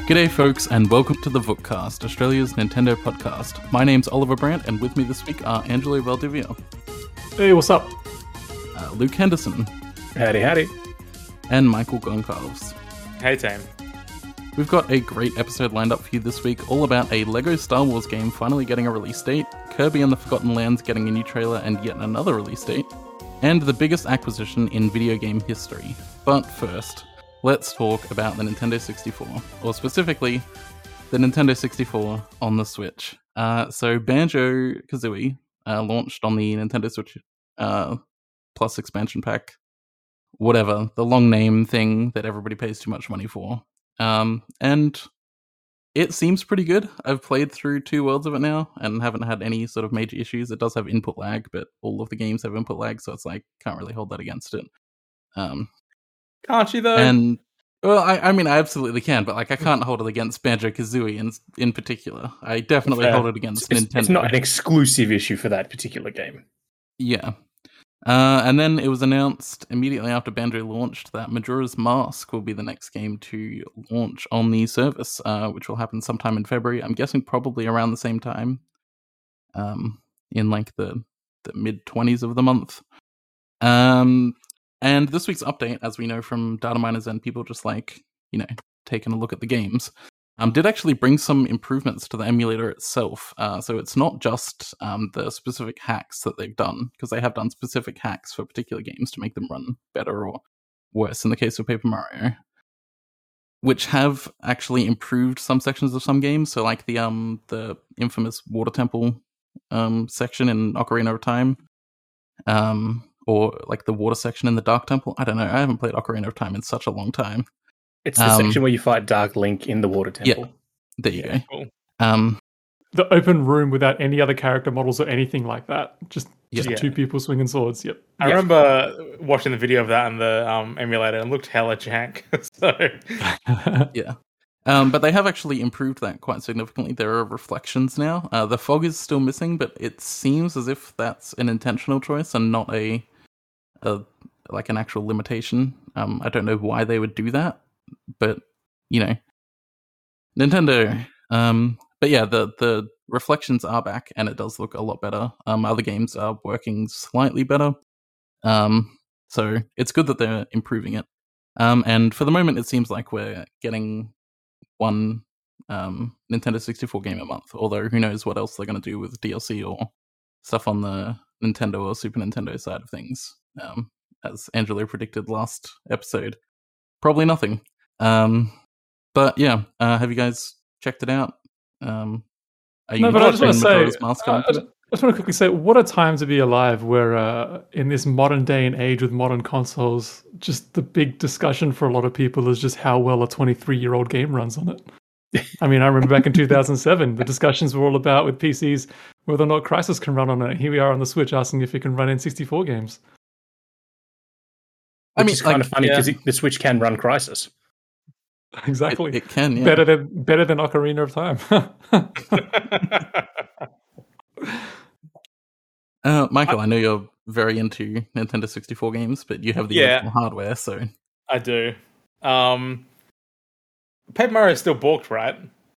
G'day folks, and welcome to the Vookcast, Australia's Nintendo podcast. My name's Oliver Brandt, and with me this week are Angelo Valdivia. Hey, what's up? Luke Henderson. Howdy, howdy. And Michael Goncalves. Hey, team. We've got a great episode lined up for you this week, all about a LEGO Star Wars game finally getting a release date, Kirby and the Forgotten Lands getting a new trailer and yet another release date, and the biggest acquisition in video game history. But first, let's talk about the Nintendo 64, or specifically, the Nintendo 64 on the Switch. So Banjo-Kazooie launched on the Nintendo Switch Plus expansion pack, whatever, the long name thing that everybody pays too much money for. And it seems pretty good. I've played through 2 worlds of it now and haven't had any sort of major issues. It does have input lag, but all of the games have input lag, so it's like, can't really hold that against it. Can't you, though? And, well, I mean, I absolutely can, but like, I can't hold it against Banjo-Kazooie in particular. I definitely hold it against Nintendo. It's not an exclusive issue for that particular game. Yeah. And then it was announced immediately after Banjo launched that Majora's Mask will be the next game to launch on the service, which will happen sometime in February. I'm guessing probably around the same time, in like the mid-20s of the month. And this week's update, as we know from data miners and people just like, you know, taking a look at the games, did actually bring some improvements to the emulator itself. So it's not just the specific hacks that they've done, because they have done specific hacks for particular games to make them run better or worse in the case of Paper Mario, which have actually improved some sections of some games. So like the infamous Water Temple section in Ocarina of Time, or like the water section in the Dark Temple. I don't know. I haven't played Ocarina of Time in such a long time. It's the section where you fight Dark Link in the Water Temple. Yeah, there you go. Cool. The open room without any other character models or anything like that. Just Yeah. 2 people swinging swords. Yep. I remember watching the video of that in the emulator and it looked hella jank. So Yeah. But they have actually improved that quite significantly. There are reflections now. The fog is still missing, but it seems as if that's an intentional choice and not a like an actual limitation. I don't know why they would do that, but you know, Nintendo. But yeah, the reflections are back, and it does look a lot better. Other games are working slightly better. So it's good that they're improving it. And for the moment, it seems like we're getting one Nintendo 64 game a month. Although who knows what else they're going to do with DLC or stuff on the Nintendo or Super Nintendo side of things. As Angelo predicted last episode, probably nothing. But yeah, have you guys checked it out? Are you No, but I just want to say, Majora's Mask I just want to quickly say, what a time to be alive where in this modern day and age with modern consoles, just the big discussion for a lot of people is just how well a 23-year-old game runs on it. I mean, I remember back in 2007, the discussions were all about with PCs whether or not Crysis can run on it. Here we are on the Switch asking if it can run N64 games. Which is kind of funny because the Switch can run Crysis. Exactly. It can, yeah. Better than Ocarina of Time. Michael, I know you're very into Nintendo 64 games, but you have the original hardware, so... I do. Paper Mario is still balked, right?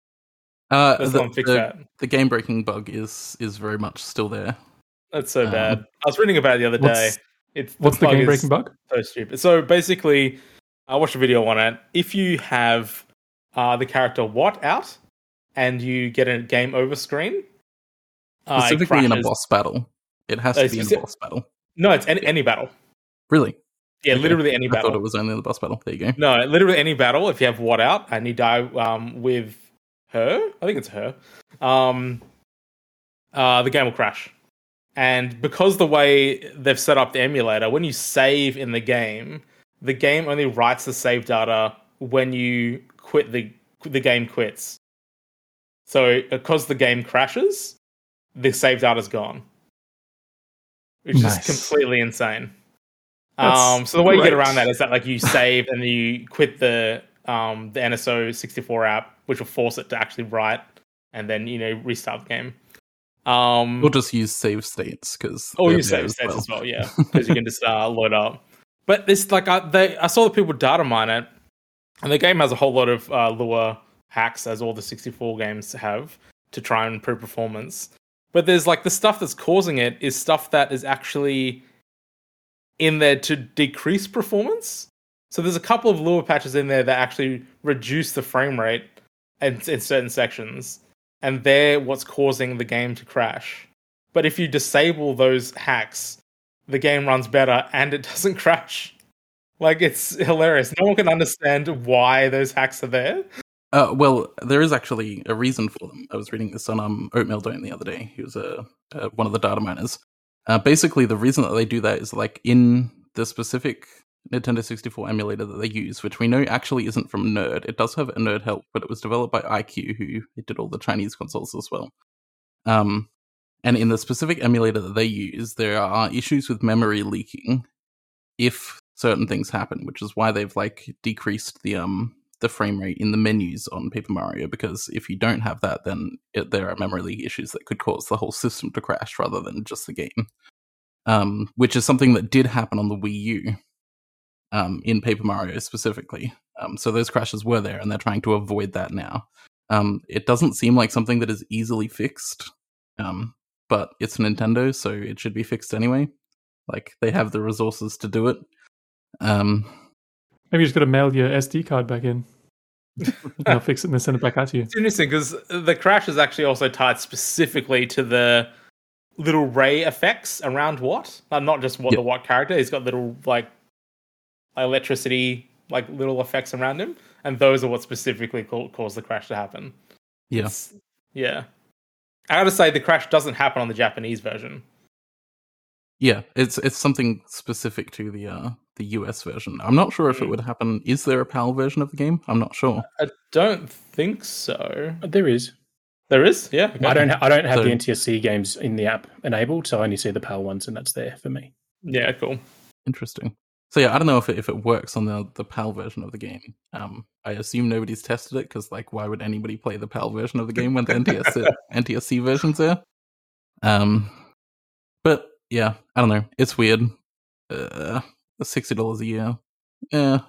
The game-breaking bug is very much still there. That's so bad. I was reading about it the other day. What's the game-breaking bug? So stupid. So basically, I watched a video on it. If you have the character Watt out and you get a game over screen, specifically in a boss battle, it has to be in a boss battle. No, it's any battle. Really? Yeah, okay. Literally any battle. I thought it was only the boss battle. There you go. No, literally any battle. If you have Watt out and you die with her, I think it's her, the game will crash. And because the way they've set up the emulator, when you save in the game only writes the save data when you quit the game quits. So because the game crashes, the save data's gone. Which is completely insane. So the way you get around that is that like you save and then you quit the NSO 64 app, which will force it to actually write and then restart the game. We'll just use save states because use save states as well, yeah, because you can just load up. But this I saw the people data mine it, and the game has a whole lot of lure hacks as all the 64 games have to try and improve performance. But there's like the stuff that's causing it is stuff that is actually in there to decrease performance. So there's a couple of lure patches in there that actually reduce the frame rate in certain sections, and they're what's causing the game to crash. But if you disable those hacks, the game runs better and it doesn't crash. Like, it's hilarious. No one can understand why those hacks are there. Well, there is actually a reason for them. I was reading this on Oatmeal Dome the other day. He was one of the data miners. Basically, the reason that they do that is like in the specific Nintendo 64 emulator that they use, which we know actually isn't from Nerd. It does have a Nerd help, but it was developed by IQ, who did all the Chinese consoles as well. And in the specific emulator that they use, there are issues with memory leaking if certain things happen, which is why they've like decreased the frame rate in the menus on Paper Mario, because if you don't have that, then there are memory leak issues that could cause the whole system to crash rather than just the game. Which is something that did happen on the Wii U in Paper Mario specifically. So those crashes were there, and they're trying to avoid that now. It doesn't seem like something that is easily fixed, but it's Nintendo, so it should be fixed anyway. Like, they have the resources to do it. Maybe you just got to mail your SD card back in. They'll fix it and then send it back out to you. It's interesting because the crash is actually also tied specifically to the little ray effects around Watt. Not just the Watt character. He's got little like electricity, like little effects around him, and those are what specifically cause the crash to happen. Yes. Yeah. I gotta say, the crash doesn't happen on the Japanese version. Yeah, it's something specific to the US version. I'm not sure if it would happen. Is there a PAL version of the game? I'm not sure. I don't think so. There is. There is? Yeah. Okay. I don't have the NTSC games in the app enabled, so I only see the PAL ones, and that's there for me. Yeah, cool. Interesting. So yeah, I don't know if it works on the PAL version of the game. I assume nobody's tested it, because like, why would anybody play the PAL version of the game when the NTSC version's there? But yeah, I don't know. It's weird. $60 a year. Yeah.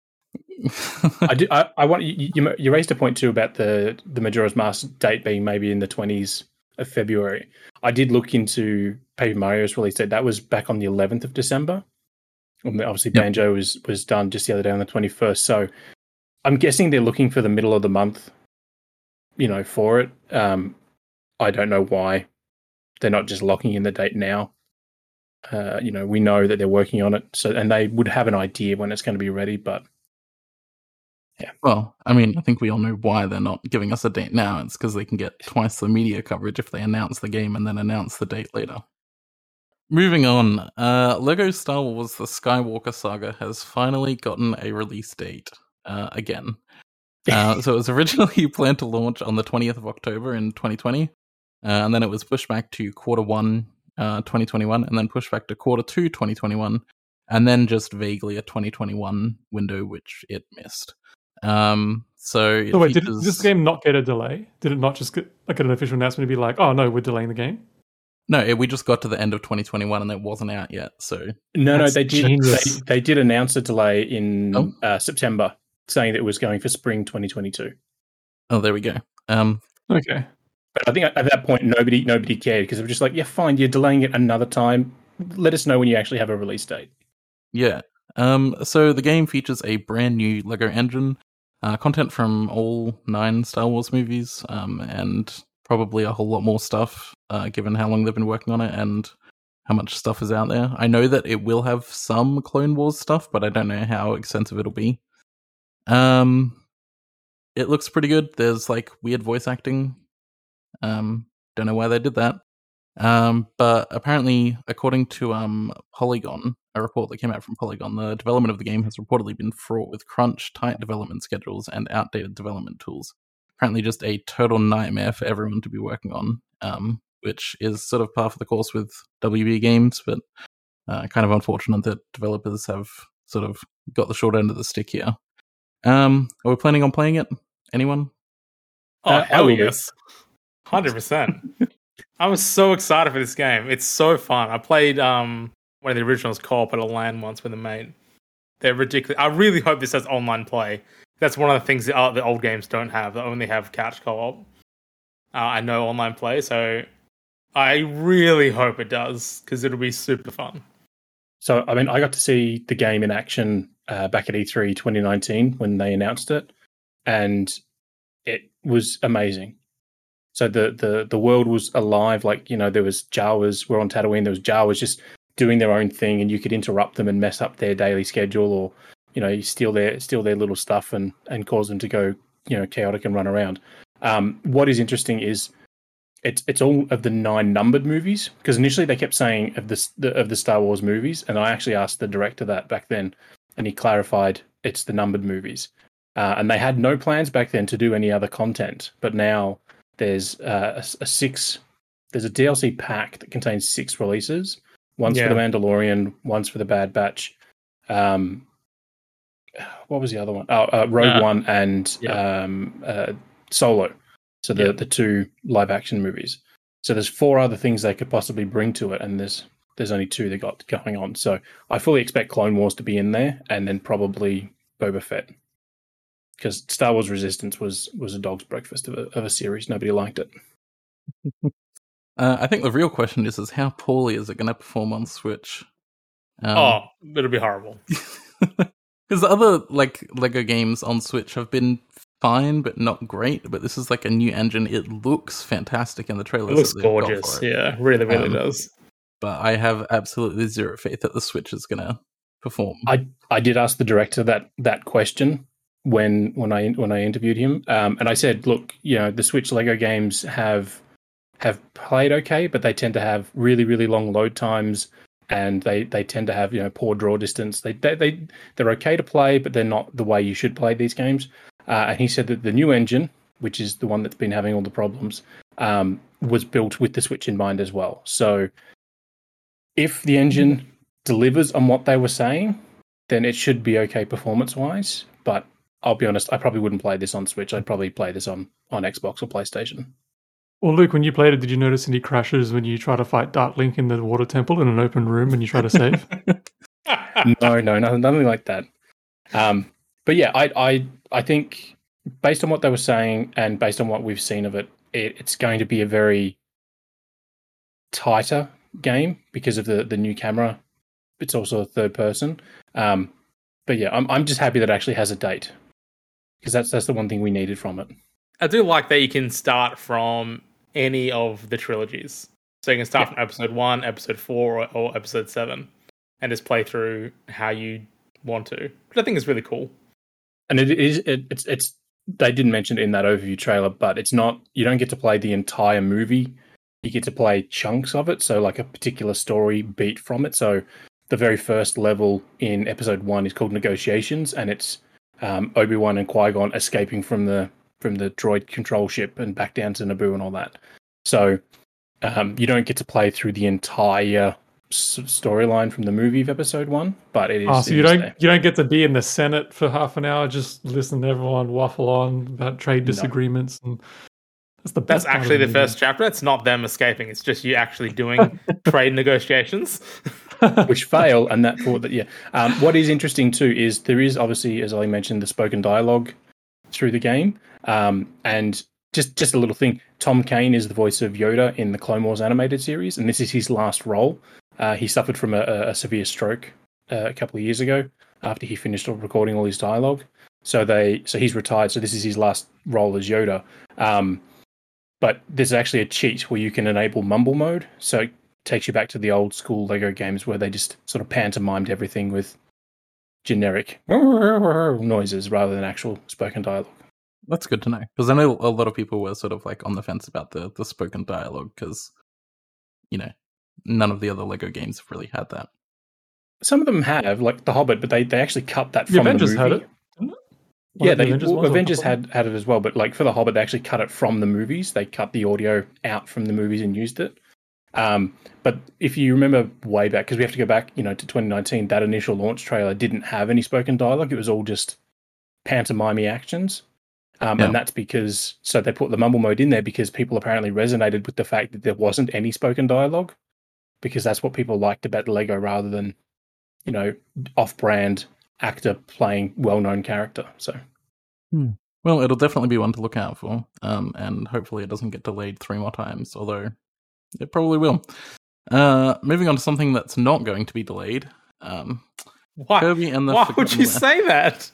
I want you raised a point too about the Majora's Mask date being maybe in the 20s of February. I did look into Paper Mario's release date. That was back on the 11th of December. Obviously, Banjo was done just the other day on the 21st. So I'm guessing they're looking for the middle of the month, for it. I don't know why they're not just locking in the date now. We know that they're working on it, and they would have an idea when it's going to be ready, but yeah. Well, I mean, I think we all know why they're not giving us a date now. It's because they can get twice the media coverage if they announce the game and then announce the date later. Moving on, Lego Star Wars The Skywalker Saga has finally gotten a release date again. So it was originally planned to launch on the 20th of October in 2020, and then it was pushed back to Q1 2021, and then pushed back to Q2 2021, and then just vaguely a 2021 window, which it missed. So wait, did this game not get a delay? Did it not just get like an official announcement to be like, oh no, we're delaying the game? No, we just got to the end of 2021 and it wasn't out yet. So no, they did. They did announce a delay in September, saying that it was going for spring 2022. Oh, there we go. Okay, but I think at that point nobody cared, because they were just like, yeah, fine, you're delaying it another time. Let us know when you actually have a release date. Yeah. So the game features a brand new Lego engine, content from all 9 Star Wars movies, and probably a whole lot more stuff, given how long they've been working on it and how much stuff is out there. I know that it will have some Clone Wars stuff, but I don't know how extensive it'll be. It looks pretty good. There's like weird voice acting. Don't know why they did that. But apparently, according to Polygon, a report that came out from Polygon, the development of the game has reportedly been fraught with crunch, tight development schedules, and outdated development tools. Apparently just a total nightmare for everyone to be working on, which is sort of par for the course with WB games, but kind of unfortunate that developers have sort of got the short end of the stick here. Are we planning on playing it? Anyone? Oh, hell yes. 100%. I was so excited for this game. It's so fun. I played one of the originals co-op at a LAN once with a mate. They're ridiculous. I really hope this has online play, That's one of the things that the old games don't have. They only have couch co-op. I know online play, so I really hope it does because it'll be super fun. So, I mean, I got to see the game in action back at E3 2019 when they announced it, and it was amazing. So the world was alive. Like, you know, there was Jawas. We're on Tatooine. There was Jawas just doing their own thing, and you could interrupt them and mess up their daily schedule, or you know, you steal their little stuff and cause them to go, you know, chaotic and run around. What is interesting is it's all of the 9 numbered movies, because initially they kept saying of the Star Wars movies, and I actually asked the director that back then, and he clarified it's the numbered movies. And they had no plans back then to do any other content, but now there's a DLC pack that contains 6 releases. One's for the Mandalorian, one's for the Bad Batch. What was the other one? Rogue One and Solo. So the 2 live action movies. So there's 4 other things they could possibly bring to it, and there's only 2 they got going on. So I fully expect Clone Wars to be in there, and then probably Boba Fett, because Star Wars Resistance was a dog's breakfast of a series. Nobody liked it. I think the real question is how poorly is it going to perform on Switch? It'll be horrible. Because the other Lego games on Switch have been fine, but not great. But this is like a new engine. It looks fantastic in the trailers. It looks gorgeous. Yeah, really does. But I have absolutely zero faith that the Switch is going to perform. I did ask the director that question when I interviewed him, and I said, look, you know, the Switch Lego games have played okay, but they tend to have really, really long load times, and they tend to have, you know, poor draw distance. They're okay to play, but they're not the way you should play these games. And he said that the new engine, which is the one that's been having all the problems, was built with the Switch in mind as well. So if the engine delivers on what they were saying, then it should be okay performance-wise. But I'll be honest, I probably wouldn't play this on Switch. I'd probably play this on Xbox or PlayStation. Well, Luke, when you played it, did you notice any crashes when you try to fight Dark Link in the water temple in an open room and you try to save? No, nothing like that. But yeah, I think based on what they were saying and based on what we've seen of it, it's going to be a very tighter game because of the new camera. It's also a third person. But yeah, I'm just happy that it actually has a date, because that's the one thing we needed from it. I do like that you can start from any of the trilogies. So you can start from episode 1, episode 4, or episode 7, and just play through how you want to, which I think is really cool. And it's they didn't mention it in that overview trailer, but it's not, you don't get to play the entire movie. You get to play chunks of it, so like a particular story beat from it. So the very first level in episode 1 is called Negotiations, and it's Obi-Wan and Qui-Gon escaping from the droid control ship and back down to Naboo and all that. So you don't get to play through the entire storyline from the movie of episode 1, but it is. Oh, so you don't get to be in the Senate for half an hour, just listen to everyone waffle on about trade disagreements, and that's the best. That's actually the first chapter. It's not them escaping. It's just you actually doing trade negotiations, which fail, and that thought that what is interesting too is there is obviously, as I mentioned, the spoken dialogue through the game, and just a little thing. Tom Kane is the voice of Yoda in the Clone Wars animated series, and this is his last role. He suffered from a severe stroke a couple of years ago after he finished recording all his dialogue. So he's retired. So this is his last role as Yoda. But there's actually a cheat where you can enable mumble mode. So it takes you back to the old school Lego games where they just sort of pantomimed everything with generic noises rather than actual spoken dialogue. That's good to know, because I know a lot of people were sort of like on the fence about the spoken dialogue, because, you know, none of the other Lego games have really had that. Some of them have, like The Hobbit, but they actually cut that from Avengers the movie. had it, didn't it? Yeah, Avengers had it as well, but like for The Hobbit, they actually cut it from the movies. They cut the audio out from the movies and used it. But if you remember way back, because we have to go back, to 2019, that initial launch trailer didn't have any spoken dialogue. It was all just pantomime actions. And that's because, so they put the mumble mode in there because people apparently resonated with the fact that there wasn't any spoken dialogue, because that's what people liked about Lego rather than, off-brand actor playing well-known character. So Well, it'll definitely be one to look out for, and hopefully it doesn't get delayed 3 more times, although it probably will. Moving on to something that's not going to be delayed. Why? Kirby and the Why would Forgotten you Land. say that?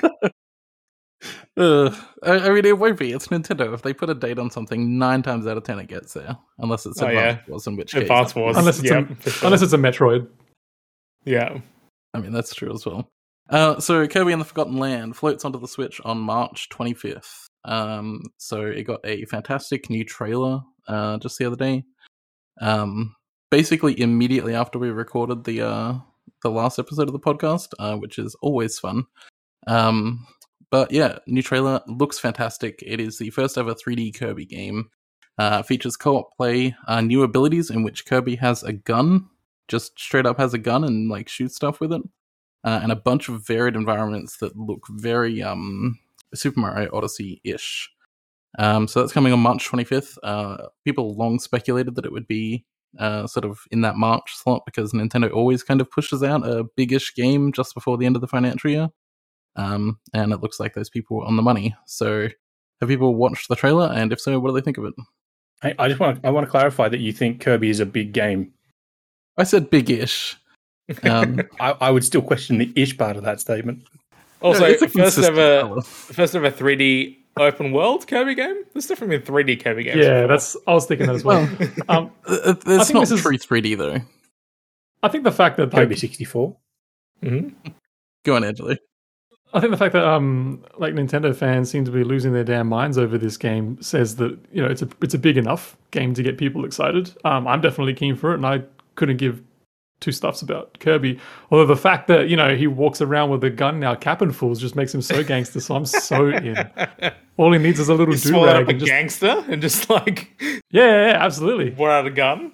I mean, it won't be. It's Nintendo. If they put a date on something, 9 times out of 10 it gets there. Unless it's Oh, yeah. Advance Wars, in which case... Advance Wars. Unless it's, for sure. unless it's a Metroid. Yeah. I mean, that's true as well. So Kirby and the Forgotten Land floats onto the Switch on March 25th. So it got a fantastic new trailer just the other day. Basically, immediately after we recorded the last episode of the podcast, which is always fun. But yeah, new trailer looks fantastic. It is the first ever 3D Kirby game. Features co-op play, new abilities in which Kirby has a gun, just straight up has a gun and like shoots stuff with it, and a bunch of varied environments that look very Super Mario Odyssey-ish. So that's coming on March 25th. People long speculated that it would be sort of in that March slot because Nintendo always kind of pushes out a big-ish game just before the end of the financial year. And it looks like those people were on the money. So have people watched the trailer? And if so, what do they think of it? I want to clarify that you think Kirby is a big game. I said big-ish. I would still question the ish part of that statement. Also, No, it's a first consistent ever colour. 3D open world Kirby game. There's definitely been 3D Kirby games. Yeah, before. I was thinking that as well. It's think not this is- true 3D though. I think the fact that Kirby 64. Go on, Angela. I think the fact that like Nintendo fans seem to be losing their damn minds over this game says that it's a big enough game to get people excited. I'm definitely keen for it, and I couldn't give two stuffs about Kirby. Although the fact that he walks around with a gun now, cap and fools, just makes him so gangster. So I'm so in. All he needs is a little You swallowed up do-rag a and just gangster and just like yeah, absolutely. brought out a gun.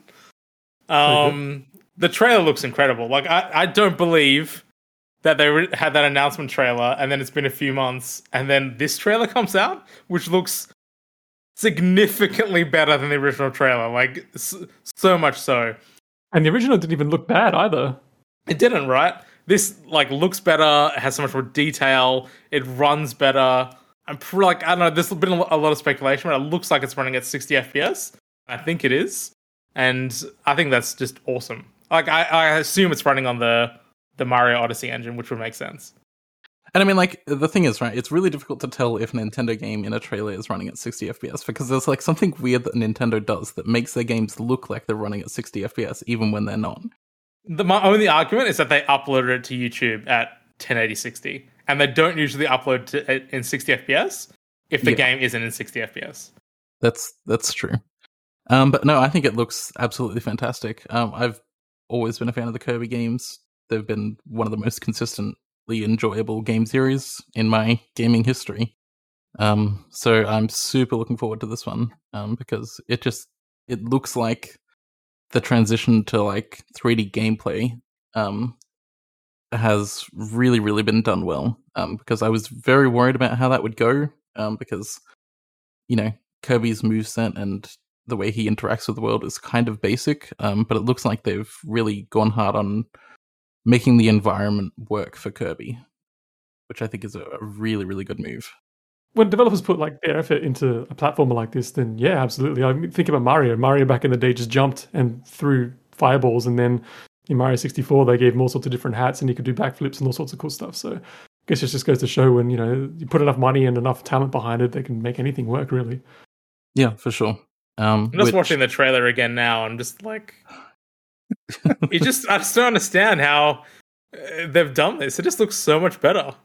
The trailer looks incredible. Like I don't believe that they had that announcement trailer and then it's been a few months and then this trailer comes out, which looks significantly better than the original trailer. Like so much so. And the original didn't even look bad either. It didn't, right? This like looks better. It has so much more detail. It runs better. I don't know. There's been a lot of speculation, but it looks like it's running at 60 FPS. I think it is, and I think that's just awesome. Like I assume it's running on the Mario Odyssey engine, which would make sense. And I mean, like, the thing is, right, it's really difficult to tell if a Nintendo game in a trailer is running at 60 FPS because there's, like, something weird that Nintendo does that makes their games look like they're running at 60 FPS even when they're not. My only argument is that they uploaded it to YouTube at 1080-60, and they don't usually upload it in 60 FPS if the game isn't in 60 FPS. That's true. But no, I think it looks absolutely fantastic. I've always been a fan of the Kirby games. They've been one of the most consistently enjoyable game series in my gaming history. So I'm super looking forward to this one because it looks like the transition to like 3D gameplay has really, really been done well. Because I was very worried about how that would go because, Kirby's moveset and the way he interacts with the world is kind of basic, but it looks like they've really gone hard on making the environment work for Kirby, which I think is a really, really good move. When developers put like their effort into a platformer like this, then yeah, absolutely. I mean, think about Mario. Mario back in the day just jumped and threw fireballs, and then in Mario 64 they gave him all sorts of different hats, and he could do backflips and all sorts of cool stuff. So I guess it just goes to show when you put enough money and enough talent behind it, they can make anything work, really. Yeah, for sure. I'm just watching the trailer again now. I'm just like, I just don't understand how they've done this. It just looks so much better.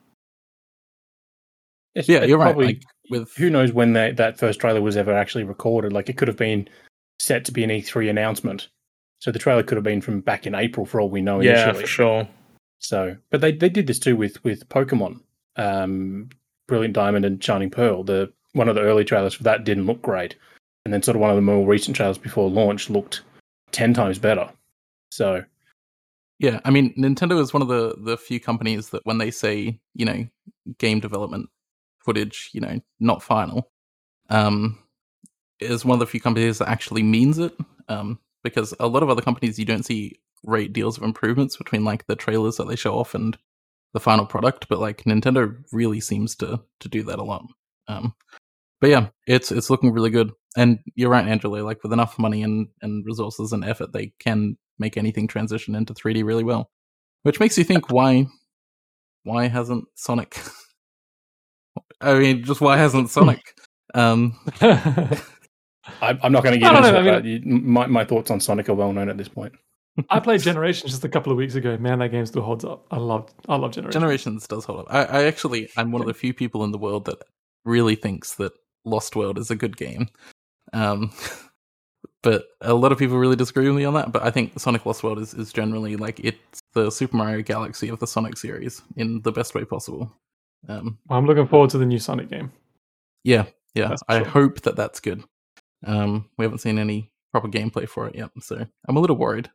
Yeah, you're right. Like, who knows when that first trailer was ever actually recorded? Like, it could have been set to be an E3 announcement, so the trailer could have been from back in April for all we know. Yeah, initially. for sure. So, but they did this too with Pokemon, Brilliant Diamond and Shining Pearl. One of the early trailers for that didn't look great, and then sort of one of the more recent trailers before launch looked 10 times better. So, yeah, I mean, Nintendo is one of the few companies that when they say game development footage, not final, is one of the few companies that actually means it. Because a lot of other companies, you don't see great deals of improvements between like the trailers that they show off and the final product, but like Nintendo really seems to do that a lot. But yeah, it's looking really good. And you're right, Angelo, like with enough money and resources and effort, they can make anything transition into 3D really well. Which makes you think, why hasn't Sonic... I mean, just why hasn't Sonic... I'm not going to get into it. My thoughts on Sonic are well known at this point. I played Generations just a couple of weeks ago. Man, that game still holds up. I love Generations. Generations does hold up. I'm one of the few people in the world that really thinks that Lost World is a good game. But a lot of people really disagree with me on that. But I think Sonic Lost World is generally like it's the Super Mario Galaxy of the Sonic series in the best way possible. I'm looking forward to the new Sonic game. Yeah. I hope that's good. We haven't seen any proper gameplay for it yet, so I'm a little worried.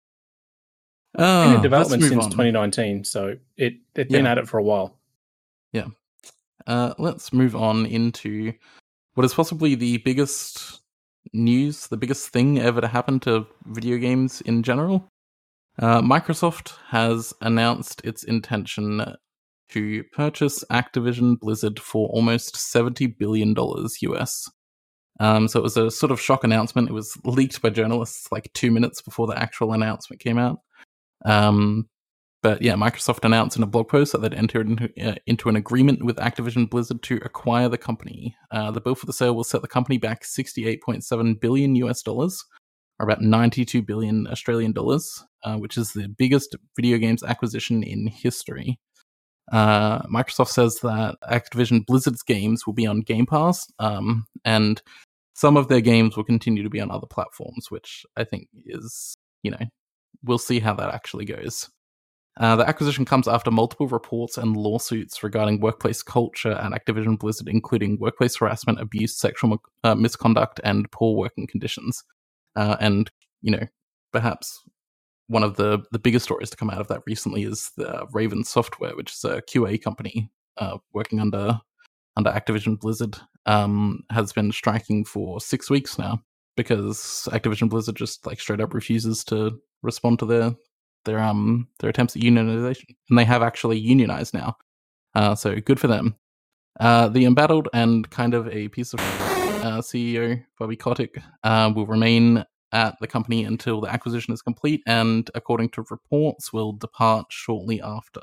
Been in development since 2019, so they've been at it for a while. Yeah. Let's move on into what is possibly the biggest news, the biggest thing ever to happen to video games in general. Microsoft has announced its intention to purchase Activision Blizzard for almost $70 billion US. So it was a sort of shock announcement. It was leaked by journalists like 2 minutes before the actual announcement came out. But yeah, Microsoft announced in a blog post that they'd entered into an agreement with Activision Blizzard to acquire the company. The bill for the sale will set the company back $68.7 billion US dollars, or about 92 billion Australian dollars, which is the biggest video games acquisition in history. Microsoft says that Activision Blizzard's games will be on Game Pass, and some of their games will continue to be on other platforms, which I think is, we'll see how that actually goes. The acquisition comes after multiple reports and lawsuits regarding workplace culture at Activision Blizzard, including workplace harassment, abuse, sexual misconduct, and poor working conditions. And, perhaps one of the biggest stories to come out of that recently is the Raven Software, which is a QA company working under Activision Blizzard, has been striking for 6 weeks now because Activision Blizzard just like straight up refuses to respond to their attempts at unionization, and they have actually unionized now. So good for them. The embattled and kind of a piece of CEO Bobby Kotick will remain at the company until the acquisition is complete, and according to reports, will depart shortly after.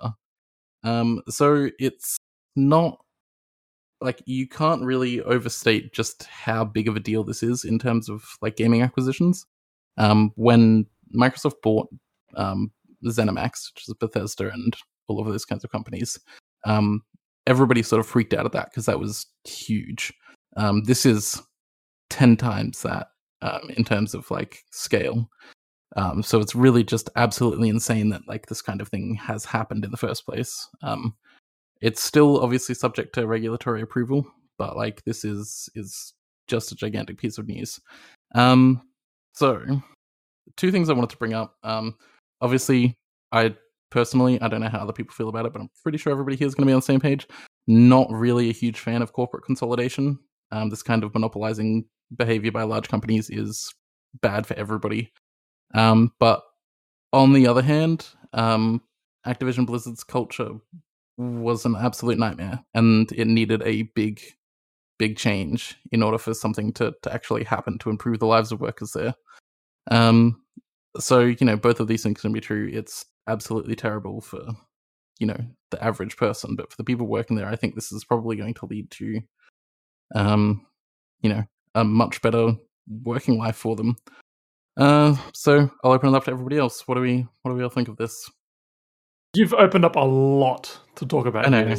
So it's not like you can't really overstate just how big of a deal this is in terms of like gaming acquisitions. When Microsoft bought ZeniMax, which is Bethesda and all of those kinds of companies, everybody sort of freaked out at that because that was huge. This is 10 times that in terms of like scale. So it's really just absolutely insane that like this kind of thing has happened in the first place. It's still obviously subject to regulatory approval, but like this is just a gigantic piece of news. So two things I wanted to bring up. Obviously, I don't know how other people feel about it, but I'm pretty sure everybody here is going to be on the same page. Not really a huge fan of corporate consolidation. This kind of monopolizing behavior by large companies is bad for everybody. But on the other hand, Activision Blizzard's culture was an absolute nightmare, and it needed a big change in order for something to actually happen to improve the lives of workers there. So, both of these things can be true. It's absolutely terrible for, the average person, but for the people working there, I think this is probably going to lead to, a much better working life for them. So I'll open it up to everybody else. What do we all think of this? You've opened up a lot to talk about. I know.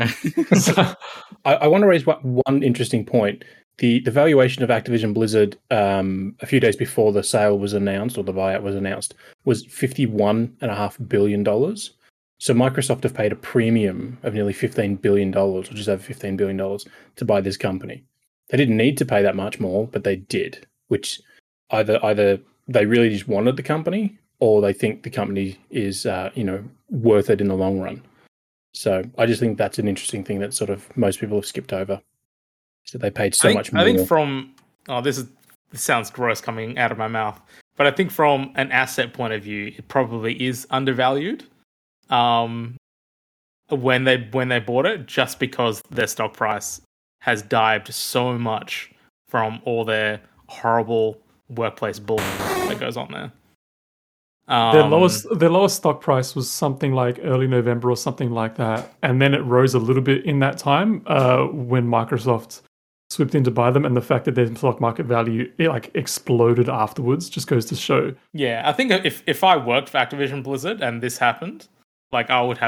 I want to raise one interesting point. The valuation of Activision Blizzard a few days before the sale was announced, or the buyout was announced, was $51.5 billion. So Microsoft have paid a premium of nearly $15 billion, or just over $15 billion, to buy this company. They didn't need to pay that much more, but they did, which either they really just wanted the company, or they think the company is worth it in the long run. So I just think that's an interesting thing that sort of most people have skipped over. So they paid much more. I think this sounds gross coming out of my mouth, but I think from an asset point of view, it probably is undervalued. when they bought it, just because their stock price has dived so much from all their horrible workplace bull that goes on there. Their lowest stock price was something like early November or something like that, and then it rose a little bit in that time when Microsoft swooped in to buy them, and the fact that their stock market value exploded afterwards just goes to show. Yeah, I think if I worked for Activision Blizzard and this happened, I would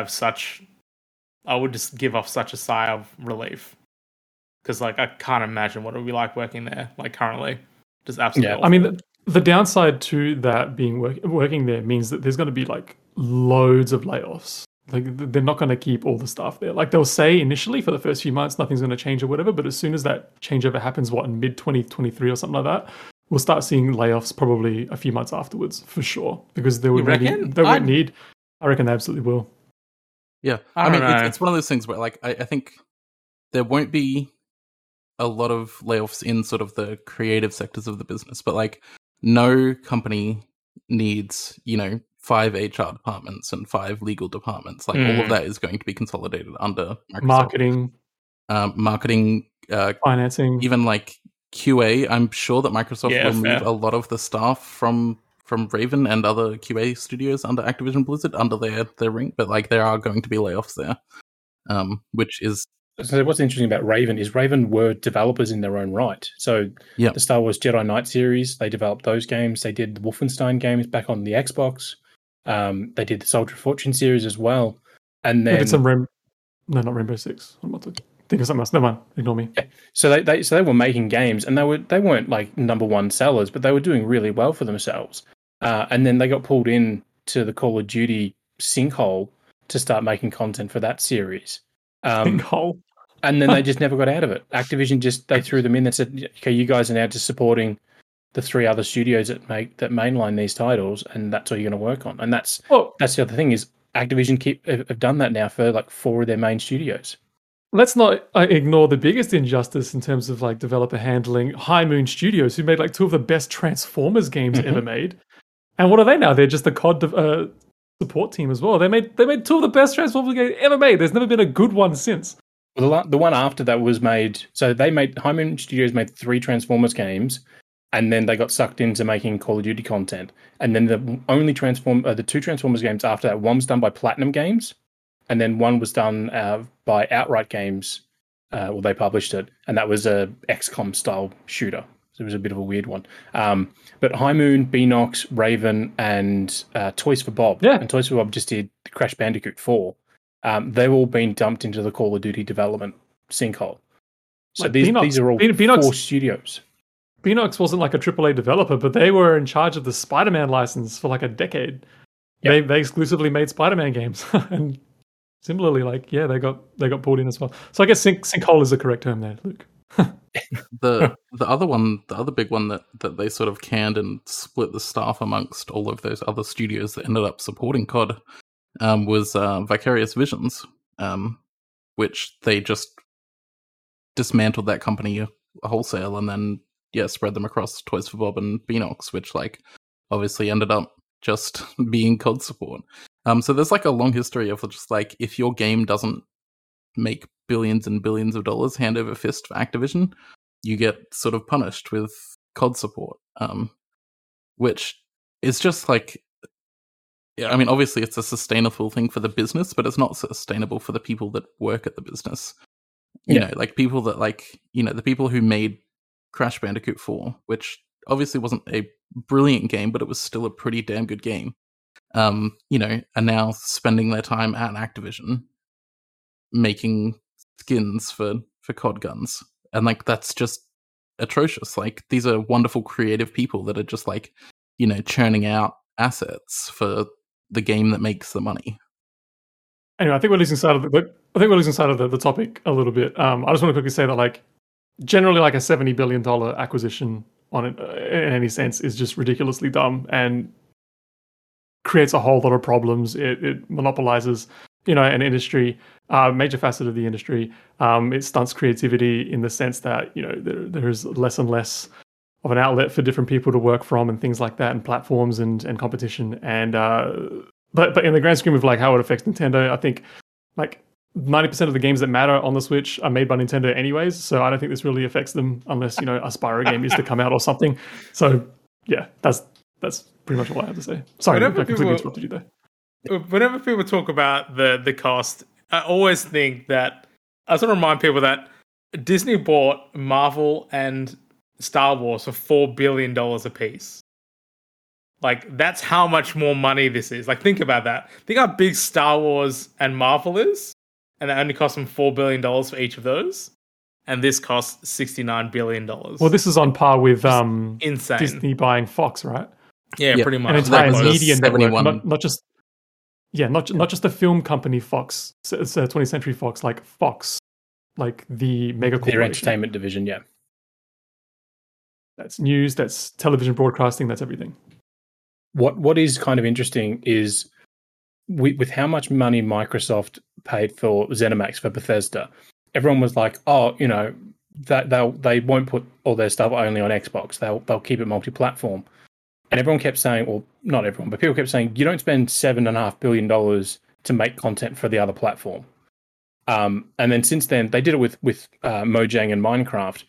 just give off such a sigh of relief, because I can't imagine what it would be like working there currently. Just absolutely. Yeah, I mean. The downside to that being working there means that there's going to be loads of layoffs. They're not going to keep all the staff there. They'll say initially for the first few months nothing's going to change or whatever, but as soon as that changeover happens, in mid 2023 or something like that, we'll start seeing layoffs probably a few months afterwards for sure, because they won't need. I reckon they absolutely will. Yeah, I mean it's one of those things where I think there won't be a lot of layoffs in sort of the creative sectors of the business, but no company needs, 5 HR departments and 5 legal departments. All of that is going to be consolidated under Microsoft. Marketing, financing, even QA. I'm sure that Microsoft will move a lot of the staff from Raven and other QA studios under Activision Blizzard under their ring, but there are going to be layoffs there, which is. So what's interesting about Raven is Raven were developers in their own right. So the Star Wars Jedi Knight series, they developed those games. They did the Wolfenstein games back on the Xbox. They did the Soldier of Fortune series as well. And then they did some not Rainbow Six. I'm about to think of something else. Never mind. Ignore me. Yeah. So they were making games, and they weren't number one sellers, but they were doing really well for themselves. And then they got pulled in to the Call of Duty sinkhole to start making content for that series. Sinkhole. And then they just never got out of it. Activision they threw them in and said, okay, you guys are now just supporting the 3 other studios that mainline these titles, and that's all you're going to work on. And that's the other thing is Activision have done that now for 4 of their main studios. Let's not ignore the biggest injustice in terms of developer handling. High Moon Studios, who made 2 of the best Transformers games ever made, and what are they now? They're just the COD support team as well. They made 2 of the best Transformers games ever made. There's never been a good one since. Well, the one after that was made. So High Moon Studios made 3 Transformers games, and then they got sucked into making Call of Duty content. And then the 2 Transformers games after that, one was done by Platinum Games, and then one was done by Outright Games. They published it, and that was a XCOM style shooter. So it was a bit of a weird one. But High Moon, Beenox, Raven, and Toys for Bob. Yeah. And Toys for Bob just did Crash Bandicoot 4. They've all been dumped into the Call of Duty development sinkhole. So these are all 4 studios. Beenox wasn't a AAA developer, but they were in charge of the Spider-Man license for a decade. Yep. They exclusively made Spider-Man games, and similarly, they got pulled in as well. So I guess sinkhole is the correct term there, Luke. the other big one that they sort of canned and split the staff amongst all of those other studios that ended up supporting COD. Was Vicarious Visions, which they just dismantled that company wholesale and then spread them across Toys for Bob and Beenox, which obviously ended up just being COD support. So there's a long history of just if your game doesn't make billions and billions of dollars hand over fist for Activision, you get sort of punished with COD support, which is just I mean, obviously it's a sustainable thing for the business, but it's not sustainable for the people that work at the business. You know, people that the people who made Crash Bandicoot 4, which obviously wasn't a brilliant game, but it was still a pretty damn good game. Are now spending their time at Activision making skins for COD guns. And that's just atrocious. These are wonderful creative people that are just churning out assets for the game that makes the money. Anyway, I think we're losing sight of the topic a little bit. I just want to quickly say that generally a $70 billion acquisition on it, in any sense is just ridiculously dumb and creates a whole lot of problems. It monopolizes an industry, major facet of the industry. It stunts creativity in the sense that there is less and less of an outlet for different people to work from and things like that, and platforms and competition. And but in the grand scheme of how it affects Nintendo, I think 90% of the games that matter on the Switch are made by Nintendo anyways, so I don't think this really affects them unless, a Spyro game is to come out or something. So yeah, that's pretty much all I have to say. Sorry, I completely interrupted you there. Whenever people talk about the cost, I always think that I just want to remind people that Disney bought Marvel and Star Wars for $4 billion a piece. Like, that's how much more money this is. Like, think about that. Think how big Star Wars and Marvel is, and that only cost them $4 billion for each of those. And this costs $69 billion. Well, this is on par with insane. Disney buying Fox, right? Yeah, pretty much. An entire That was media network, 71. not just the film company Fox, 20th Century Fox, like Fox, like the mega corporation. Their entertainment division, yeah. That's news, that's television broadcasting, that's everything. What is kind of interesting is with how much money Microsoft paid for ZeniMax for Bethesda, everyone was like, oh, that they won't put all their stuff only on Xbox. They'll keep it multi-platform. And everyone kept saying, or not everyone, but people kept saying, you don't spend $7.5 billion to make content for the other platform. And then since then, they did it with Mojang and Minecraft.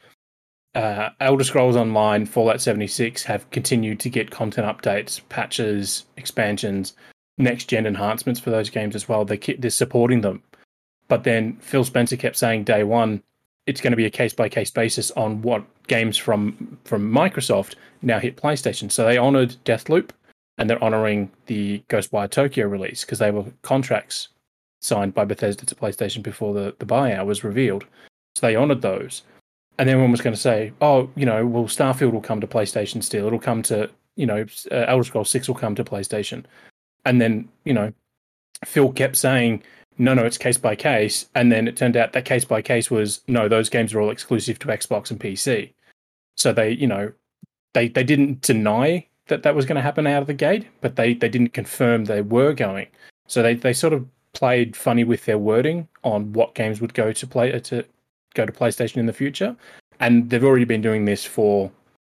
Elder Scrolls Online, Fallout 76 have continued to get content updates, patches, expansions, next-gen enhancements for those games as well. They're supporting them. But then Phil Spencer kept saying day one, it's going to be a case-by-case basis on what games from Microsoft now hit PlayStation. So they honoured Deathloop, and they're honouring the Ghostwire Tokyo release because they were contracts signed by Bethesda to PlayStation before the buyout was revealed. So they honoured those. And everyone was going to say, well, Starfield will come to PlayStation still. It'll come to, Elder Scrolls 6 will come to PlayStation. And then, Phil kept saying, no, it's case by case. And then it turned out that case by case was, no, those games are all exclusive to Xbox and PC. So they didn't deny that was going to happen out of the gate, but they didn't confirm they were going. So they sort of played funny with their wording on what games would go to PlayStation in the future, and they've already been doing this for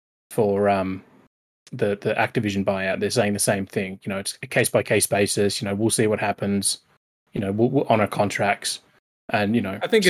the Activision buyout. They're saying the same thing. It's a case by case basis. We'll see what happens. We'll honor contracts, and I think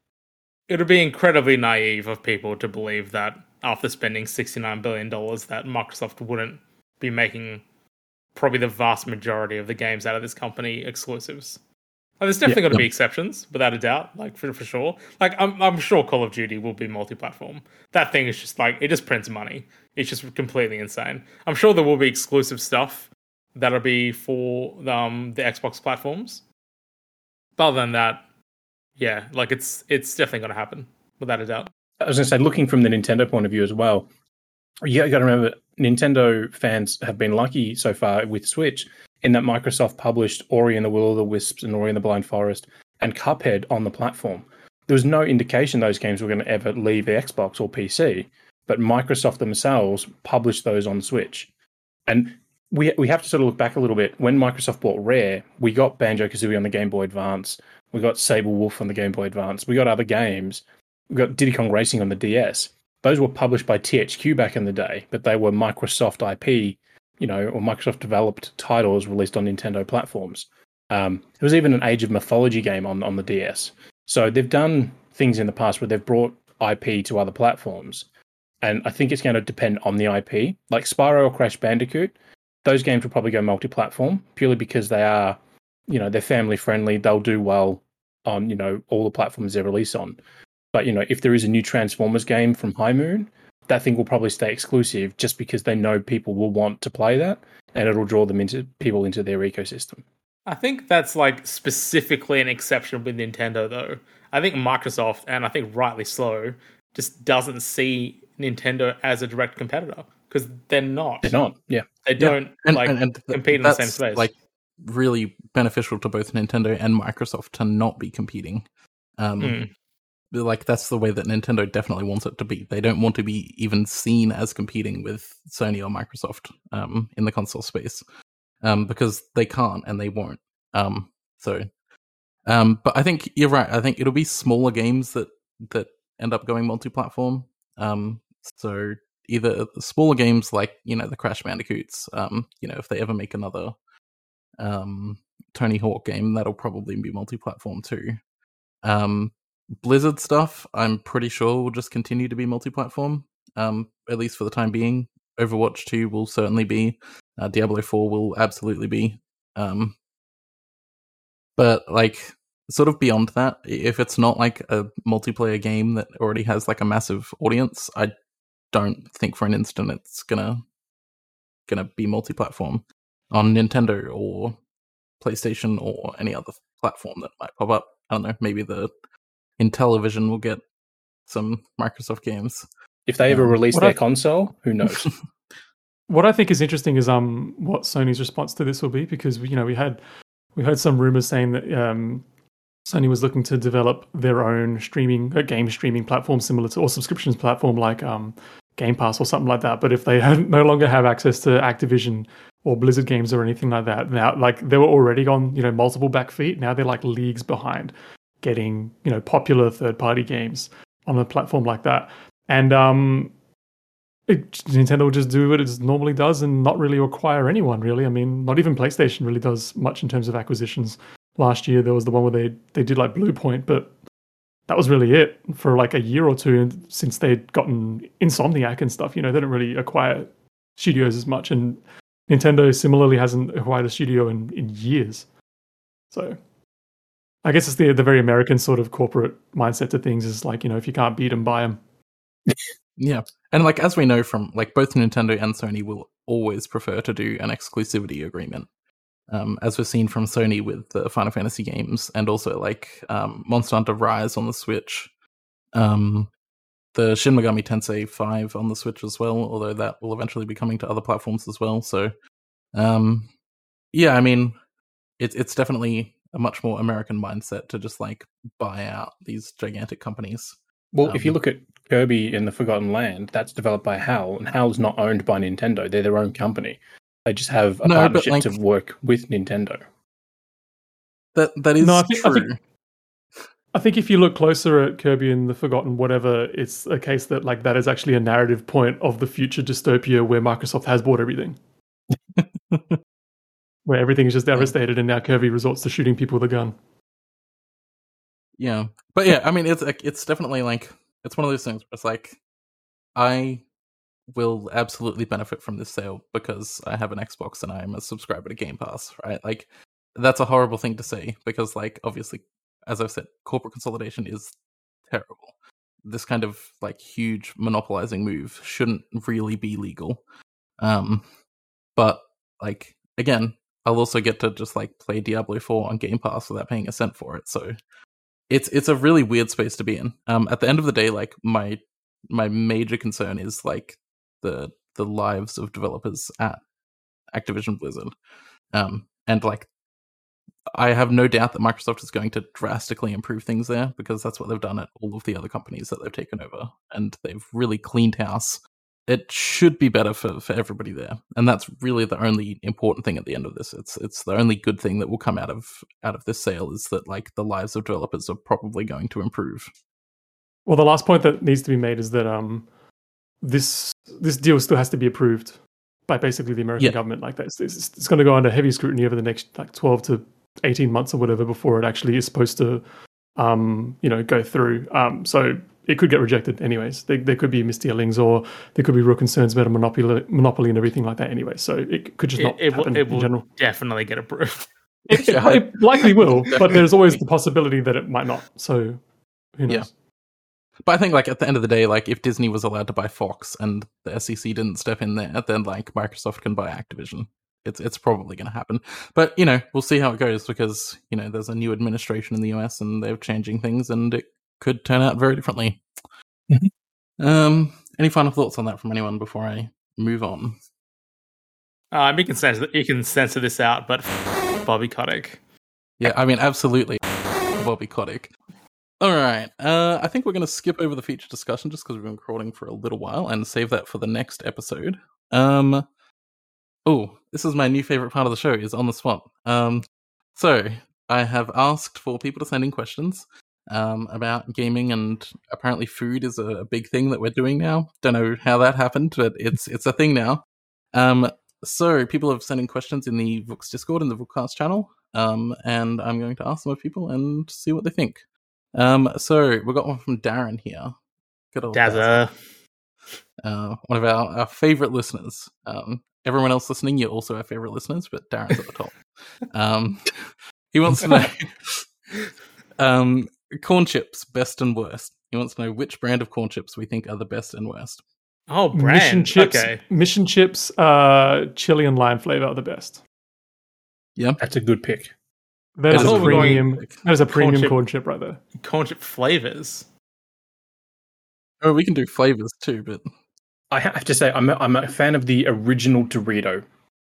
it'll be incredibly naive of people to believe that after spending $69 billion, that Microsoft wouldn't be making probably the vast majority of the games out of this company exclusives. There's definitely going to be exceptions, without a doubt, like for sure. Like I'm sure Call of Duty will be multi-platform. That thing is just it just prints money. It's just completely insane. I'm sure there will be exclusive stuff that'll be for the Xbox platforms. But other than that, yeah, it's definitely going to happen, without a doubt. I was going to say, looking from the Nintendo point of view as well, you got to remember, Nintendo fans have been lucky so far with Switch in that Microsoft published Ori and the Will of the Wisps and Ori and the Blind Forest and Cuphead on the platform. There was no indication those games were going to ever leave the Xbox or PC, but Microsoft themselves published those on Switch. And we have to sort of look back a little bit. When Microsoft bought Rare, we got Banjo-Kazooie on the Game Boy Advance. We got Sable Wolf on the Game Boy Advance. We got other games. We got Diddy Kong Racing on the DS. Those were published by THQ back in the day, but they were Microsoft IP, or Microsoft developed titles released on Nintendo platforms. There was even an Age of Mythology game on the DS. So they've done things in the past where they've brought IP to other platforms. And I think it's going to depend on the IP. Like Spyro or Crash Bandicoot, those games will probably go multi-platform purely because they are, they're family friendly. They'll do well on, all the platforms they release on. But, if there is a new Transformers game from High Moon, that thing will probably stay exclusive just because they know people will want to play that and it'll draw them into their ecosystem. I think that's specifically an exception with Nintendo though. I think Microsoft, and I think rightly so, just doesn't see Nintendo as a direct competitor because they're not. They're not, yeah. They don't compete in the same space. Really beneficial to both Nintendo and Microsoft to not be competing. That's the way that Nintendo definitely wants it to be. They don't want to be even seen as competing with Sony or Microsoft in the console space because they can't and they won't. But I think you're right. I think it'll be smaller games that end up going multi-platform. So either smaller games like the Crash Bandicoots. If they ever make another Tony Hawk game, that'll probably be multi-platform too. Blizzard stuff, I'm pretty sure will just continue to be multi-platform, at least for the time being. Overwatch 2 will certainly be. Diablo 4 will absolutely be. But like, sort of beyond that, if it's not like a multiplayer game that already has like a massive audience, I don't think for an instant it's gonna be multi-platform on Nintendo or PlayStation or any other platform that might pop up. I don't know, maybe the Intellivision will get some Microsoft games. If they ever release their console, who knows? What I think is interesting is what Sony's response to this will be, because we heard some rumors saying that Sony was looking to develop their own game streaming platform similar to, or subscriptions platform like Game Pass or something like that. But if they no longer have access to Activision or Blizzard games or anything like that, now like they were already on multiple back feet. Now they're like leagues behind getting popular third-party games on a platform like that. And Nintendo will just do what it normally does and not really require anyone, really. I mean, not even PlayStation really does much in terms of acquisitions. Last year, there was the one where they did like Blue Point, but that was really it for like a year or two. And since they'd gotten Insomniac and stuff, they don't really acquire studios as much. And Nintendo similarly hasn't acquired a studio in years. So I guess it's the very American sort of corporate mindset to things is like, if you can't beat them, buy them. Yeah. And like, as we know from like both Nintendo and Sony will always prefer to do an exclusivity agreement. As we've seen from Sony with the Final Fantasy games and also like Monster Hunter Rise on the Switch, the Shin Megami Tensei 5 on the Switch as well, although that will eventually be coming to other platforms as well. So, yeah, I mean, it's definitely a much more American mindset to just like buy out these gigantic companies. Well, if you look at Kirby in the Forgotten Land, that's developed by HAL, and HAL's not owned by Nintendo. They're their own company. They just have a partnership to work with Nintendo. That is true. I think if you look closer at Kirby and the Forgotten whatever, it's a case that like that is actually a narrative point of the future dystopia where Microsoft has bought everything. Where everything is just devastated and now Kirby resorts to shooting people with a gun. Yeah. But yeah, I mean, it's definitely like, it's one of those things where it's like, I will absolutely benefit from this sale because I have an Xbox and I'm a subscriber to Game Pass, right? Like, that's a horrible thing to say because, like, obviously, as I've said, corporate consolidation is terrible. This kind of, like, huge monopolizing move shouldn't really be legal. But, like, again, I'll also get to just, like, play Diablo 4 on Game Pass without paying a cent for it, so it's a really weird space to be in. At the end of the day, like, my major concern is, like, the lives of developers at Activision Blizzard. And, like, I have no doubt that Microsoft is going to drastically improve things there because that's what they've done at all of the other companies that they've taken over. And they've really cleaned house. It should be better for everybody there. And that's really the only important thing at the end of this. It's the only good thing that will come out of this sale is that, like, the lives of developers are probably going to improve. Well, the last point that needs to be made is that this deal still has to be approved by basically the American government. Like that, it's going to go under heavy scrutiny over the next like 12 to 18 months or whatever before it actually is supposed to, go through. So it could get rejected anyways. There could be misdealings or there could be real concerns about a monopoly and everything like that anyway. So it could just not happen it will in general. Definitely get approved. It likely will, but there's always the possibility that it might not. So who knows? Yeah. But I think, like, at the end of the day, like, if Disney was allowed to buy Fox and the SEC didn't step in there, then, like, Microsoft can buy Activision. It's probably going to happen. But, we'll see how it goes because, there's a new administration in the US and they're changing things and it could turn out very differently. Mm-hmm. Any final thoughts on that from anyone before I move on? You can censor this out, but Bobby Kotick. Yeah, I mean, absolutely Bobby Kotick. All right, I think we're going to skip over the feature discussion just because we've been recording for a little while and save that for the next episode. This is my new favorite part of the show, is On the Spot. So, I have asked for people to send in questions about gaming, and apparently food is a big thing that we're doing now. Don't know how that happened, but it's a thing now. So, people have sent in questions in the Vooks Discord and the Vookcast channel, and I'm going to ask them of people and see what they think. So we got one from Darren here. Good old Dazza. one of our favorite listeners. Everyone else listening, you're also our favorite listeners, but Darren's at the top. He wants to know corn chips, best and worst. He wants to know which brand of corn chips we think are the best and worst. Oh, brand. Mission chips, chili and lime flavor are the best. Yeah, That's a good pick. That is I a thought we were premium. going That is a premium chip. corn chip right there. Corn chip flavors. Oh, we can do flavors too, but I have to say, I'm a fan of the original Dorito.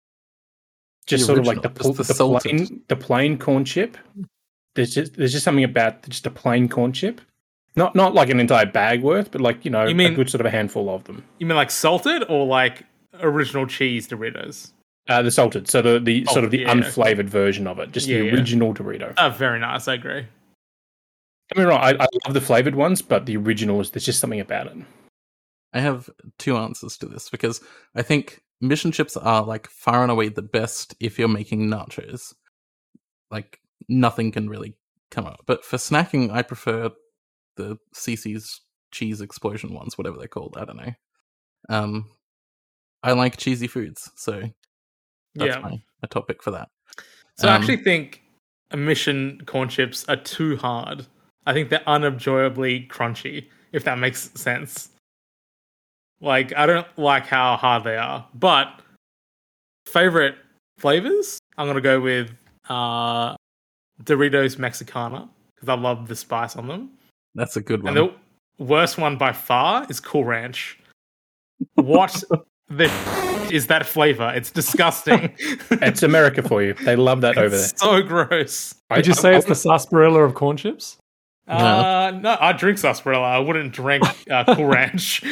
Just The sort of like original, just the salted. the plain corn chip. There's just something about just a plain corn chip. Not like an entire bag worth, but like, You mean- a good sort of a handful of them. You mean like salted or like original cheese Doritos? The salted, so the sort of the yeah, unflavored version of it, just Yeah, the yeah. original Dorito. Oh, very nice. I agree. I mean, right, I love the flavored ones, but the original there's just something about it. I have two answers to this because I think mission chips are like far and away the best if you're making nachos. Like nothing can really come out. But for snacking, I prefer the CC's cheese explosion ones, whatever they're called. I don't know. I like cheesy foods, so that's Yeah. my top pick for that. So I actually think Mission corn chips are too hard. I think they're unenjoyably crunchy, if that makes sense. Like, I don't like how hard they are. But favorite flavors? I'm going to go with Doritos Mexicana, because I love the spice on them. That's a good one. And the worst one by far is Cool Ranch. What is that flavor? It's disgusting. It's America for you. They love that over there. It's so gross. Did you say it's the sarsaparilla of corn chips? No, I drink sarsaparilla. I wouldn't drink Cool Ranch.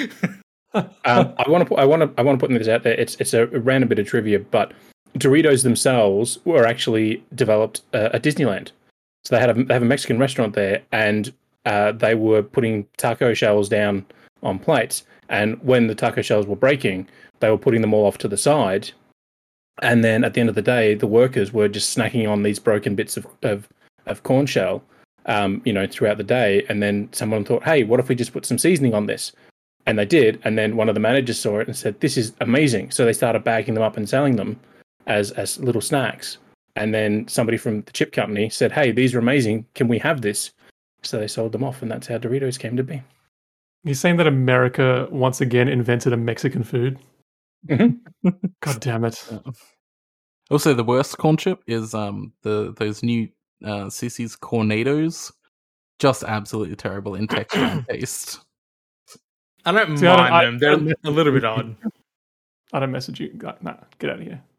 I want to put this out there. It's a random bit of trivia, but Doritos themselves were actually developed at Disneyland. So they have a Mexican restaurant there, and they were putting taco shells down on plates. And when the taco shells were breaking, they were putting them all off to the side. And then at the end of the day, the workers were just snacking on these broken bits of corn shell, throughout the day. And then someone thought, hey, what if we just put some seasoning on this? And they did. And then one of the managers saw it and said, this is amazing. So they started bagging them up and selling them as little snacks. And then somebody from the chip company said, hey, these are amazing. Can we have this? So they sold them off. And that's how Doritos came to be. You're saying that America once again invented a Mexican food? Mm-hmm. God damn it. Also, the worst corn chip is those new CC's Cornados. Just absolutely terrible in texture and taste. I don't See, I mind them. They're a little bit odd. I don't message you. Nah, get out of here.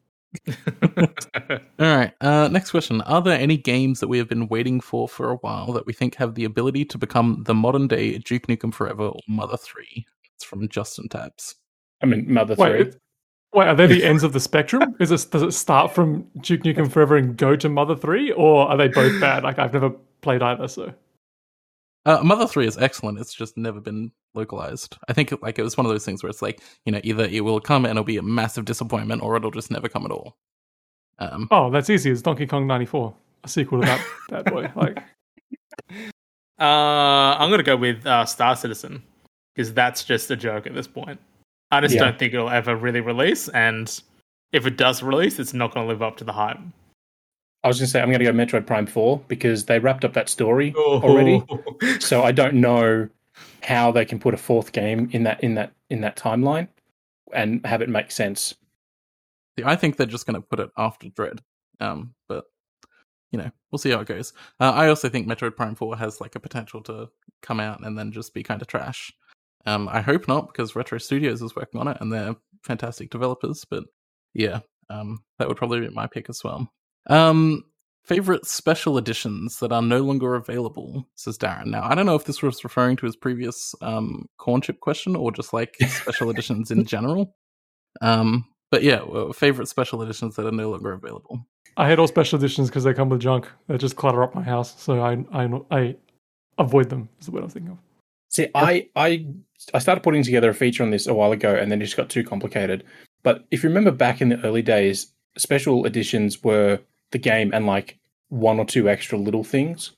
All right. Next question. Are there any games that we have been waiting for a while that we think have the ability to become the modern day Duke Nukem Forever or Mother 3? It's from Justin Tabs. I mean, Mother 3. Wait, are they the ends of the spectrum? Does it start from Duke Nukem Forever and go to Mother 3? Or are they both bad? Like, I've never played either, so... Mother 3 is excellent. It's just never been localized. I think it was one of those things where it's like, either it will come and it'll be a massive disappointment or it'll just never come at all. That's easy. It's Donkey Kong 94, a sequel to that bad boy. Like, I'm going to go with Star Citizen, because that's just a joke at this point. I just don't think it'll ever really release, and if it does release, it's not going to live up to the hype. I was going to say, I'm going to go Metroid Prime 4 because they wrapped up that story already. So I don't know how they can put a fourth game in that timeline and have it make sense. See, I think they're just going to put it after Dread. But we'll see how it goes. I also think Metroid Prime 4 has like a potential to come out and then just be kind of trash. I hope not, because Retro Studios is working on it and they're fantastic developers. But yeah, that would probably be my pick as well. Favorite special editions that are no longer available, says Darren. Now, I don't know if this was referring to his previous corn chip question or just like special editions in general. But yeah, favorite special editions that are no longer available. I hate all special editions because they come with junk. They just clutter up my house, so I avoid them. Is what I'm thinking of. See, I started putting together a feature on this a while ago, and then it just got too complicated. But if you remember back in the early days, special editions were the game and like one or two extra little things.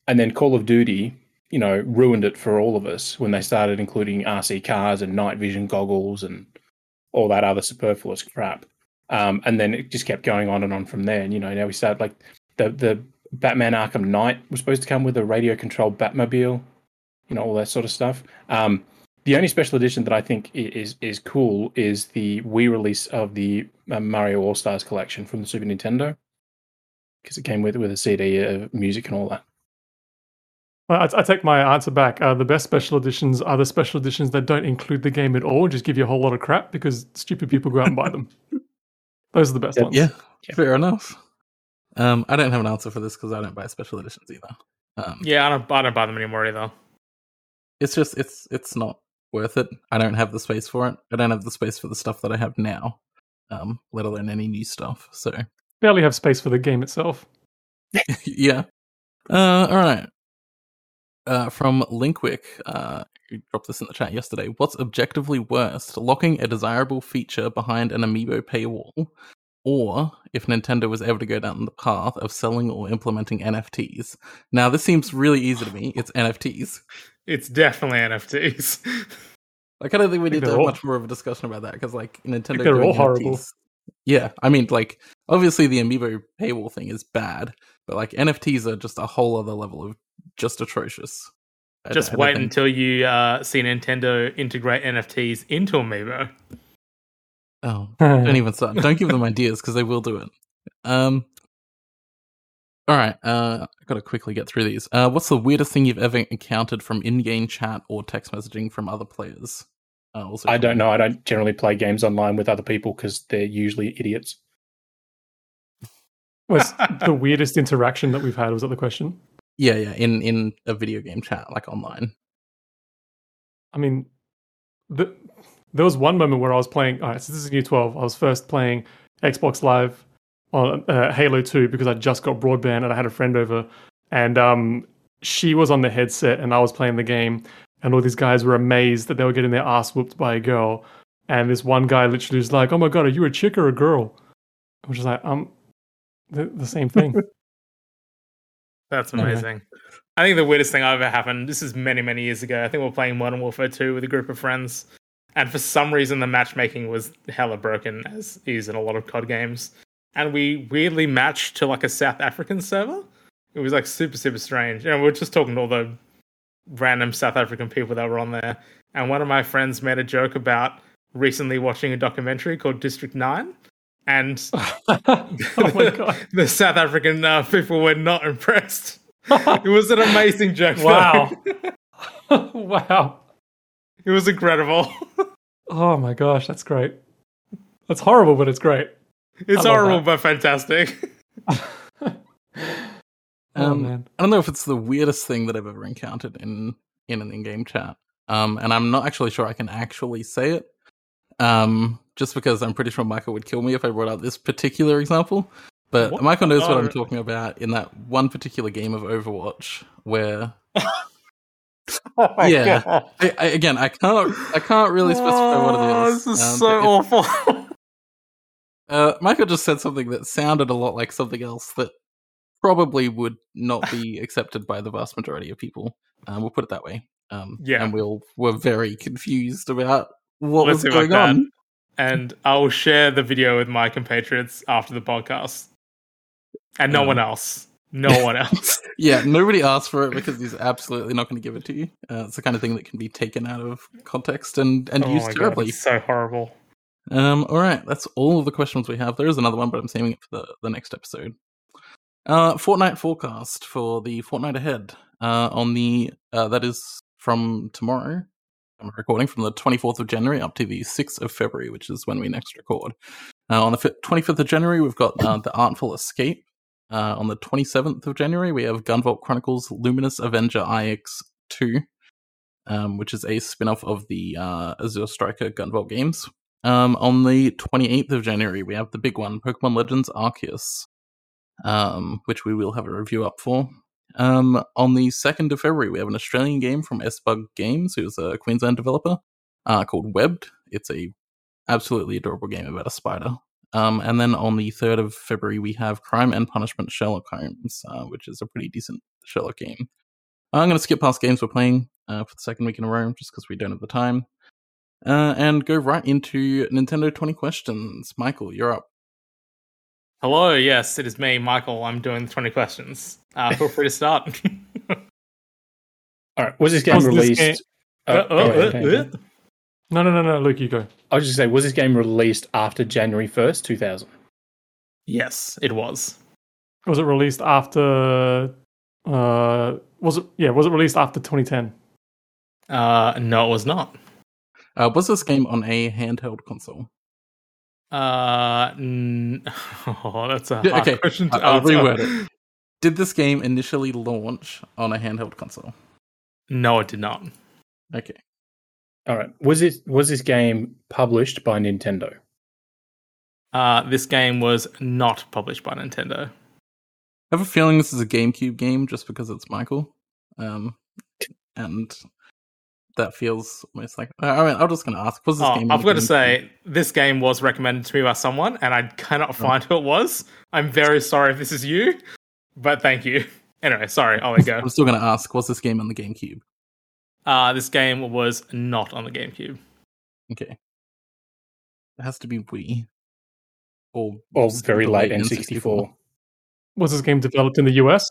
And then Call of Duty, ruined it for all of us when they started including RC cars and night vision goggles and all that other superfluous crap. And then it just kept going on and on from there. And, now we start like the Batman Arkham Knight was supposed to come with a radio-controlled Batmobile, all that sort of stuff. The only special edition that I think is cool is the Wii release of the Mario All-Stars collection from the Super Nintendo, because it came with a CD of music and all that. Well, I take my answer back. The best special editions are the special editions that don't include the game at all, just give you a whole lot of crap because stupid people go out and buy them. Those are the best ones. Yeah, fair enough. I don't have an answer for this because I don't buy special editions either. I don't buy them anymore either. It's just it's not worth it. I don't have the space for it. I don't have the space for the stuff that I have now, let alone any new stuff. So barely have space for the game itself. Yeah. All right. From Linkwick, who dropped this in the chat yesterday. What's objectively worst, locking a desirable feature behind an amiibo paywall, or if Nintendo was ever to go down the path of selling or implementing NFTs? Now, this seems really easy to me. It's NFTs. It's definitely NFTs. Like, I don't think we need to have much more of a discussion about that, because, like, Nintendo... they're all NFTs, horrible. Yeah, I mean, like, obviously the amiibo paywall thing is bad, but, like, NFTs are just a whole other level of just atrocious. Just wait until you see Nintendo integrate NFTs into Amiibo. Oh, don't even start. Don't give them ideas, because they will do it. All right, I've got to quickly get through these. What's the weirdest thing you've ever encountered from in-game chat or text messaging from other players? I don't know. I don't generally play games online with other people because they're usually idiots. What's the weirdest interaction that we've had? Was that the question? Yeah, in a video game chat, like online. I mean, there was one moment where I was playing... All right, so this is Year 12. I was first playing Xbox Live on Halo 2 because I just got broadband and I had a friend over. And she was on the headset and I was playing the game. And all these guys were amazed that they were getting their ass whooped by a girl. And this one guy literally was like, "Oh my god, are you a chick or a girl?" I was just like, the same thing. That's amazing. I think the weirdest thing ever happened, this is many, many years ago. I think we were playing Modern Warfare 2 with a group of friends. And for some reason, the matchmaking was hella broken, as is in a lot of COD games. And we weirdly matched to like a South African server. It was like super, super strange. We were just talking to all the random South African people that were on there. And one of my friends made a joke about recently watching a documentary called District 9. And Oh my god! the South African people were not impressed. It was an amazing joke. Wow. Wow. It was incredible. Oh my gosh, that's great. That's horrible, but it's great. It's horrible, but fantastic. Man. I don't know if it's the weirdest thing that I've ever encountered in an in-game chat. And I'm not actually sure I can actually say it. Just because I'm pretty sure Michael would kill me if I brought up this particular example. But what? Michael knows what I'm talking about in that one particular game of Overwatch where... I can't really specify what it is. This is so awful. Michael just said something that sounded a lot like something else that probably would not be accepted by the vast majority of people. We'll put it that way. And we're very confused about what was going on. And I'll share the video with my compatriots after the podcast. And no one else. No one else. Yeah, nobody asked for it because he's absolutely not going to give it to you. It's the kind of thing that can be taken out of context and used terribly. God, it's so horrible. All right, that's all of the questions we have. There is another one, but I'm saving it for the next episode. Fortnite forecast for the fortnight ahead. That is from tomorrow. I'm recording from the 24th of January up to the 6th of February, which is when we next record. On the 25th of January, we've got The Artful Escape. On the 27th of January, we have Gunvolt Chronicles Luminous Avenger IX2, which is a spin-off of the Azure Striker Gunvolt games. On the 28th of January, we have the big one, Pokemon Legends Arceus, which we will have a review up for. On the 2nd of February, we have an Australian game from S-Bug Games, who's a Queensland developer, called Webbed. It's a absolutely adorable game about a spider. And then on the 3rd of February, we have Crime and Punishment Sherlock Holmes, which is a pretty decent Sherlock game. I'm going to skip past games we're playing for the second week in a row, just because we don't have the time, and go right into Nintendo 20 questions. Michael, you're up. Hello, yes, it is me, Michael. I'm doing the 20 questions. Feel free to start. All right. Was this game released? No, Luke, you go. I was just going to say, was this game released after January 1st, 2000? Yes, it was. Was it released after? Was it released after 2010? No, it was not. Was this game on a handheld console? That's a hard question to I'll answer. reword it. Did this game initially launch on a handheld console? No, it did not. Okay. All right. Was this game published by Nintendo? This game was not published by Nintendo. I have a feeling this is a GameCube game just because it's Michael. And that feels almost like... I mean, I'm just going to ask, was this game... I've got to say, this game was recommended to me by someone, and I cannot find who it was. I'm very sorry if this is you, but thank you. Anyway, sorry, I'll let go. I'm still going to ask, was this game on the GameCube? This game was not on the GameCube. Okay. It has to be Wii. Or very late N64. Was this game developed in the US?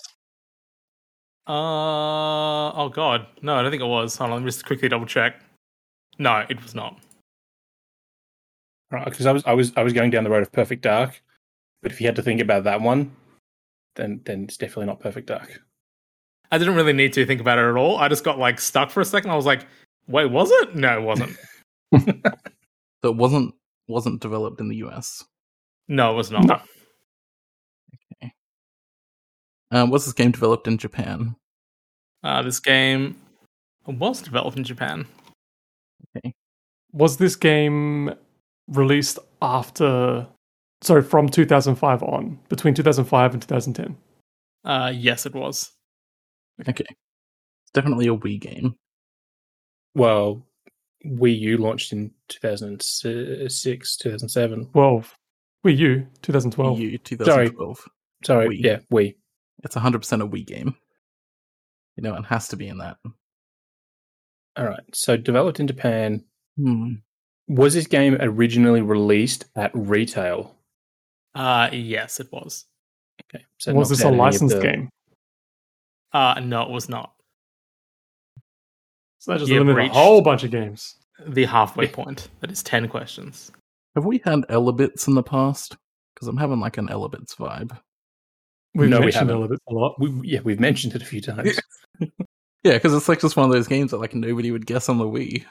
Oh god, no, I don't think it was. Hold on, let me just quickly double check. No, it was not. Right, because I was going down the road of Perfect Dark, but if you had to think about that one, then it's definitely not Perfect Dark. I didn't really need to think about it at all. I just got like stuck for a second. I was like, wait, was it? No, it wasn't. So it wasn't developed in the US. No, it was not. No. Okay. Was this game developed in Japan? This game was developed in Japan. Okay. Was this game released from 2005 on, between 2005 and 2010? Yes, it was. Okay. It's definitely a Wii game. Well, Wii U launched in 2006, 2007. 12. Wii U, 2012. Wii U 2012. Sorry, Wii. yeah, Wii. It's 100% a Wii game. You know, it has to be in that. All right. So developed in Japan. Hmm. Was this game originally released at retail? Yes, it was. Okay. So Was this a licensed game? No, it was not. So that just You've eliminated a reached whole bunch of games. The halfway point. That is 10 questions. Have we had Elebits in the past? Because I'm having like an Elebits vibe. We've No, we mentioned haven't. Elebits a lot. We've mentioned it a few times. Yeah, because it's like just one of those games that like nobody would guess on the Wii.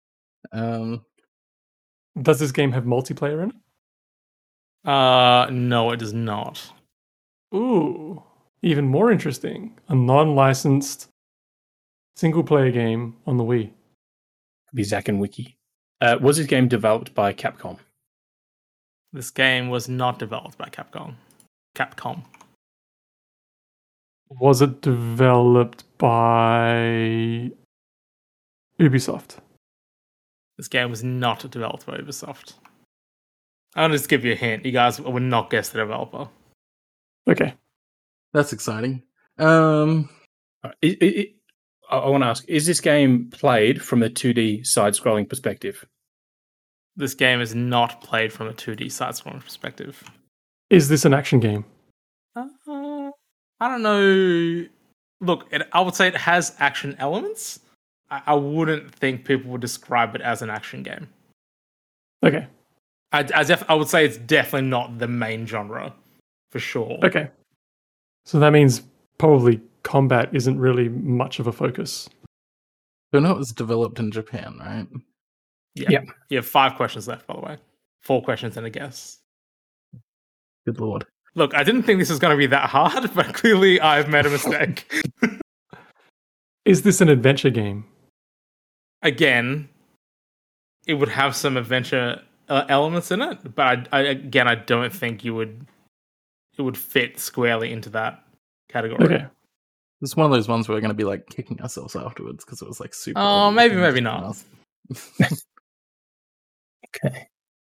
Does this game have multiplayer in it? No, it does not. Ooh, even more interesting. A non-licensed single-player game on the Wii. Could be Zack and Wiki. Was this game developed by Capcom? This game was not developed by Capcom. Was it developed by Ubisoft? This game was not developed by Ubisoft. I'll just give you a hint. You guys would not guess the developer. Okay. That's exciting. I want to ask, is this game played from a 2D side-scrolling perspective? This game is not played from a 2D side-scrolling perspective. Is this an action game? I don't know. Look, I would say it has action elements. I wouldn't think people would describe it as an action game. Okay. I would say it's definitely not the main genre, for sure. Okay. So that means probably combat isn't really much of a focus. So no, it was developed in Japan, right? Yeah. Yep. You have 5 questions left, by the way. 4 questions and a guess. Good lord. Look, I didn't think this was going to be that hard, but clearly I've made a mistake. Is this an adventure game? Again, it would have some adventure elements in it, but I don't think it would fit squarely into that category. Okay. It's one of those ones where we're going to be like kicking ourselves afterwards because it was like super. Oh, maybe not. Okay.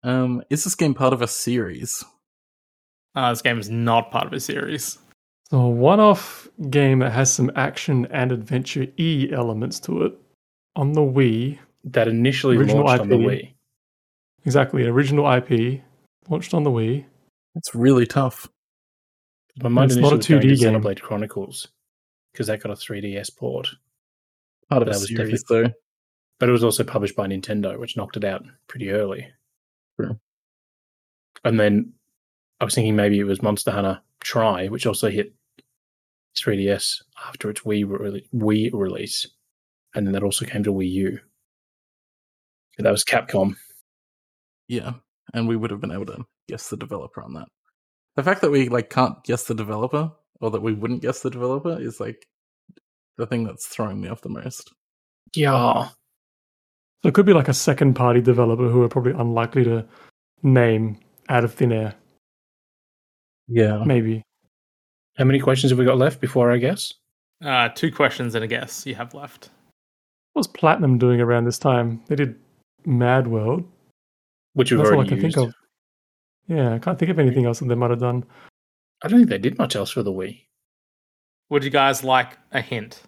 Is this game part of a series? This game is not part of a series. So a one-off game that has some action and adventure-y elements to it on the Wii. That initially Original launched on the IP. Wii. Exactly, original IP launched on the Wii. It's really tough. My mind It's not a initially was going 2D to game. Xenoblade Chronicles because that got a 3DS port. Part of That a was series, though. But it was also published by Nintendo, which knocked it out pretty early. True. And then I was thinking maybe it was Monster Hunter Tri, which also hit 3DS after its Wii release. And then that also came to Wii U. So that was Capcom. Yeah, and we would have been able to guess the developer on that. The fact that we can't guess the developer, or that we wouldn't guess the developer, is the thing that's throwing me off the most. Yeah. So it could be like a second-party developer who are probably unlikely to name out of thin air. Yeah. Maybe. How many questions have we got left before I guess? 2 questions and a guess you have left. What was Platinum doing around this time? They did Mad World. Which we've That's all I already can used. think of. Yeah, I can't think of anything else that they might have done. I don't think they did much else for the Wii. Would you guys like a hint?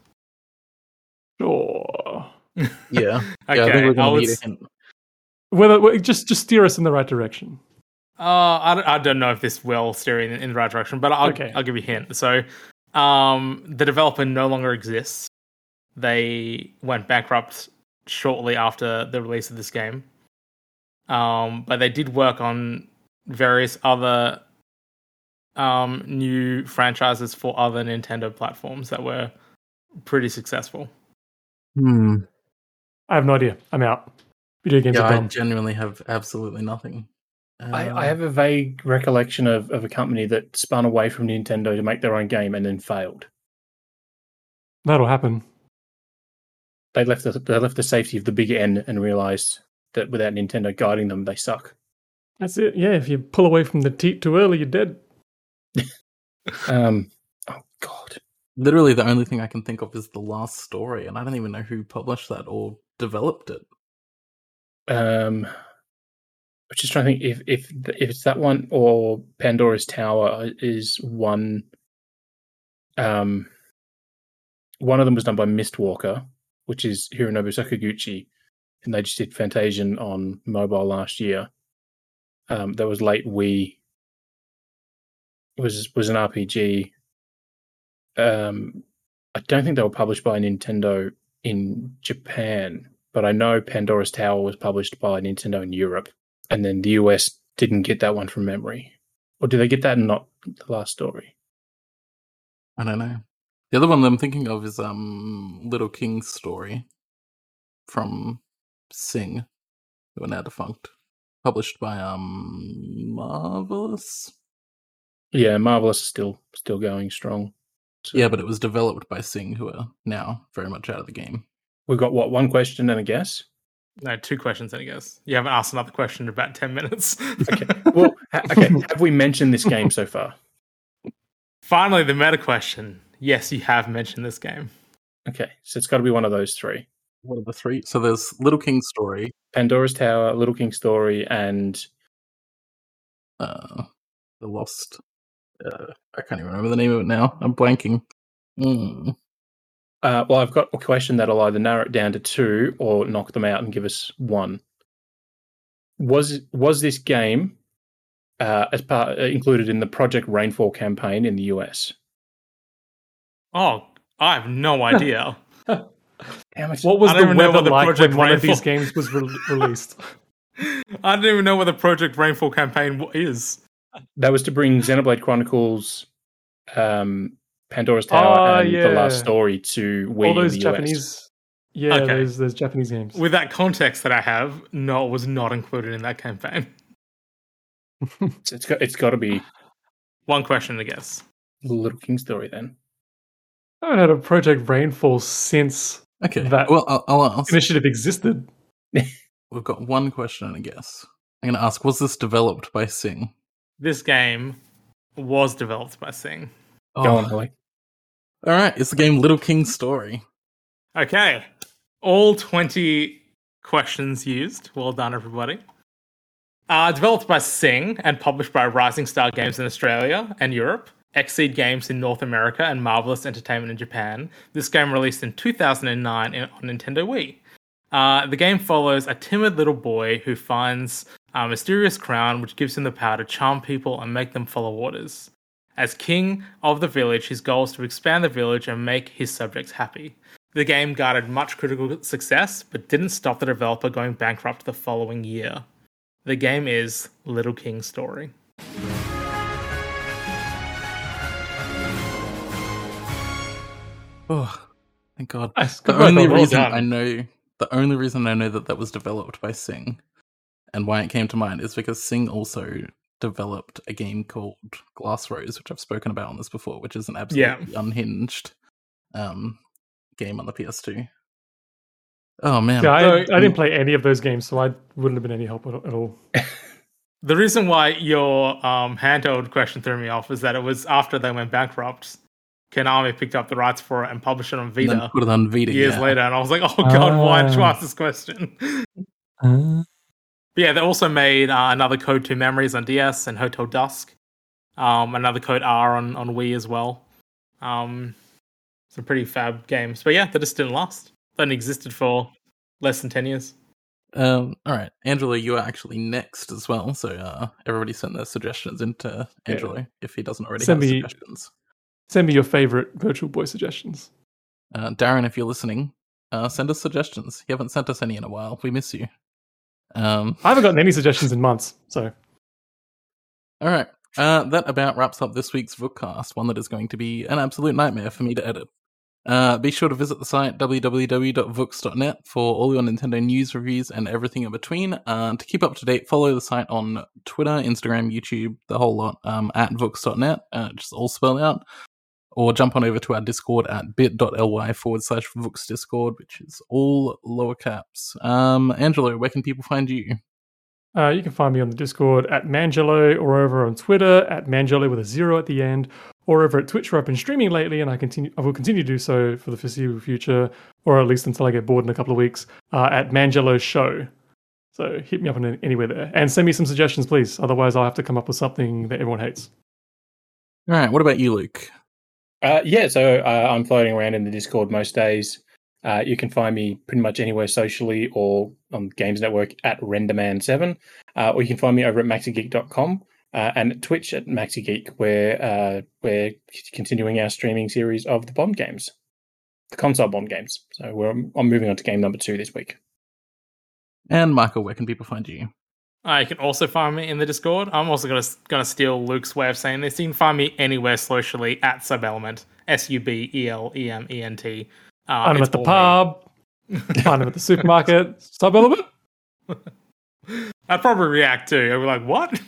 Sure. Yeah. Yeah, I Okay, think we're going I to would need a s- Whether just steer us in the right direction. I don't know if this will steer in the right direction, but I'll give you a hint. So, the developer no longer exists. They went bankrupt shortly after the release of this game. But they did work on various other new franchises for other Nintendo platforms that were pretty successful. I have no idea. I'm out. Video games Yeah, are I dumb. genuinely have absolutely nothing. I have a vague recollection of a company that spun away from Nintendo to make their own game and then failed. That'll happen. They left the safety of the big N and realized that without Nintendo guiding them, they suck. That's it. Yeah, if you pull away from the teat too early, you're dead. Oh God. Literally, the only thing I can think of is The Last Story, and I don't even know who published that or developed it. I'm just trying to think if it's that one or Pandora's Tower is one. One of them was done by Mistwalker, which is Hironobu Sakaguchi, and they just did Fantasian on mobile last year. That was late Wii. It was an RPG. I don't think they were published by Nintendo in Japan, but I know Pandora's Tower was published by Nintendo in Europe, and then the US didn't get that one from memory. Or did they get that and not The Last Story? I don't know. The other one that I'm thinking of is Little King's Story from Sing, who are now defunct. Published by Marvelous. Yeah, Marvelous is still going strong. So Yeah, but it was developed by Sing, who are now very much out of the game. we've got what, one question and a guess? No, 2 questions and a guess. You haven't asked another question in about 10 minutes. Okay. Well, okay. Have we mentioned this game so far? Finally, the meta question. Yes, you have mentioned this game. Okay, so it's got to be one of those 3: What are the 3? So there's Little King's Story, Pandora's Tower, Little King's Story, and The Lost. I can't even remember the name of it now. I'm blanking. well, I've got a question that'll either narrow it down to 2 or knock them out and give us 1. Was this game as part included in the Project Rainfall campaign in the US? Oh, I have no idea. Damn it. What was I the don't even know weather what the like Project when one of these Rainfall- games was released? I don't even know what the Project Rainfall campaign is. That was to bring Xenoblade Chronicles, Pandora's Tower, and The Last yeah. Story to Wii All those in the US. Japanese... Yeah, Okay. those Japanese games. With that context that I have, no, it was not included in that campaign. So it's got to be 1 question, I guess. Little King Story then. I haven't had a Project Rainfall since Okay. that Well, I'll ask. initiative existed. We've got 1 question and a guess. I'm going to ask, was this developed by Sing? This game was developed by Sing. Go on, Holly. All right, it's the game Little King's Story. Okay. All 20 questions used. Well done, everybody. Developed by Sing and published by Rising Star Games in Australia and Europe, Xseed Games in North America, and Marvelous Entertainment in Japan. This game released in 2009 on Nintendo Wii. The game follows a timid little boy who finds a mysterious crown which gives him the power to charm people and make them follow orders. As king of the village, his goal is to expand the village and make his subjects happy. The game garnered much critical success, but didn't stop the developer going bankrupt the following year. The game is Little King's Story. Oh, thank God. The only reason I know that was developed by Sing and why it came to mind is because Sing also developed a game called Glass Rose, which I've spoken about on this before, which is an absolutely unhinged game on the PS2. Oh man. Yeah, I didn't play any of those games, so I wouldn't have been any help at all. The reason why your handheld question threw me off is that it was after they went bankrupt. Konami picked up the rights for it and published it on Vita. And then put it on Vita years later, and I was like, "Oh God, why did you ask this question?" But yeah, they also made another Code 2 Memories on DS and Hotel Dusk. Another Code R on Wii as well. Some pretty fab games, but yeah, they just didn't last. They only existed for less than 10 years. All right, Angelo, you are actually next as well. So everybody send their suggestions into Angelo if he doesn't already have suggestions. Send me your favorite Virtual Boy suggestions. Darren, if you're listening, send us suggestions. You haven't sent us any in a while. We miss you. I haven't gotten any suggestions in months, so. All right. That about wraps up this week's Vookcast, one that is going to be an absolute nightmare for me to edit. Be sure to visit the site www.vooks.net for all your Nintendo news, reviews, and everything in between. To keep up to date, follow the site on Twitter, Instagram, YouTube, the whole lot, at vooks.net, just all spelled out. Or jump on over to our Discord at bit.ly/VooksDiscord, which is all lower caps. Angelo, where can people find you? You can find me on the Discord at Mangelo, or over on Twitter at Mangelo with a 0 at the end, or over at Twitch where I've been streaming lately, and I will continue to do so for the foreseeable future, or at least until I get bored in a couple of weeks, at Mangelo Show. So hit me up on anywhere there. And send me some suggestions, please. Otherwise, I'll have to come up with something that everyone hates. All right, what about you, Luke? So I'm floating around in the Discord most days. You can find me pretty much anywhere socially or on Games Network at RenderMan7, or you can find me over at MaxiGeek.com and at Twitch at MaxiGeek, where we're continuing our streaming series of the Bond games, the console Bond games. So I'm moving on to game number 2 this week. And Michael, where can people find you? You can also find me in the Discord. I'm also going to steal Luke's way of saying this. You can find me anywhere socially at Subelement, SUBELEMENT. Find him at the pub. Find him at the supermarket. Subelement. I'd probably react too. I'd be like, what?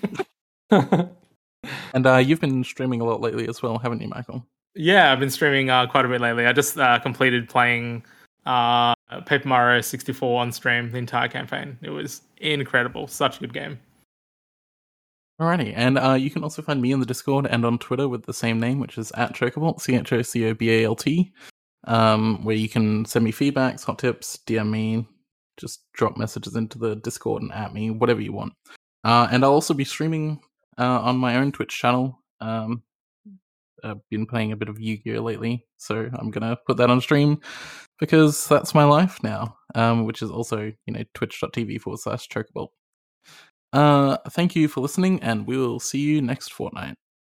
And you've been streaming a lot lately as well, haven't you, Michael? Yeah, I've been streaming quite a bit lately. I just completed playing Paper Mario 64 on stream, the entire campaign. It was incredible. Such a good game. Alrighty, and you can also find me in the Discord and on Twitter with the same name, which is at Chocobalt, CHOCOBALT, where you can send me feedbacks, hot tips, DM me, just drop messages into the Discord and at me, whatever you want. And I'll also be streaming on my own Twitch channel. I've been playing a bit of Yu-Gi-Oh! Lately, so I'm going to put that on stream because that's my life now, which is also, twitch.tv/Chocobalt. Thank you for listening, and we will see you next fortnight.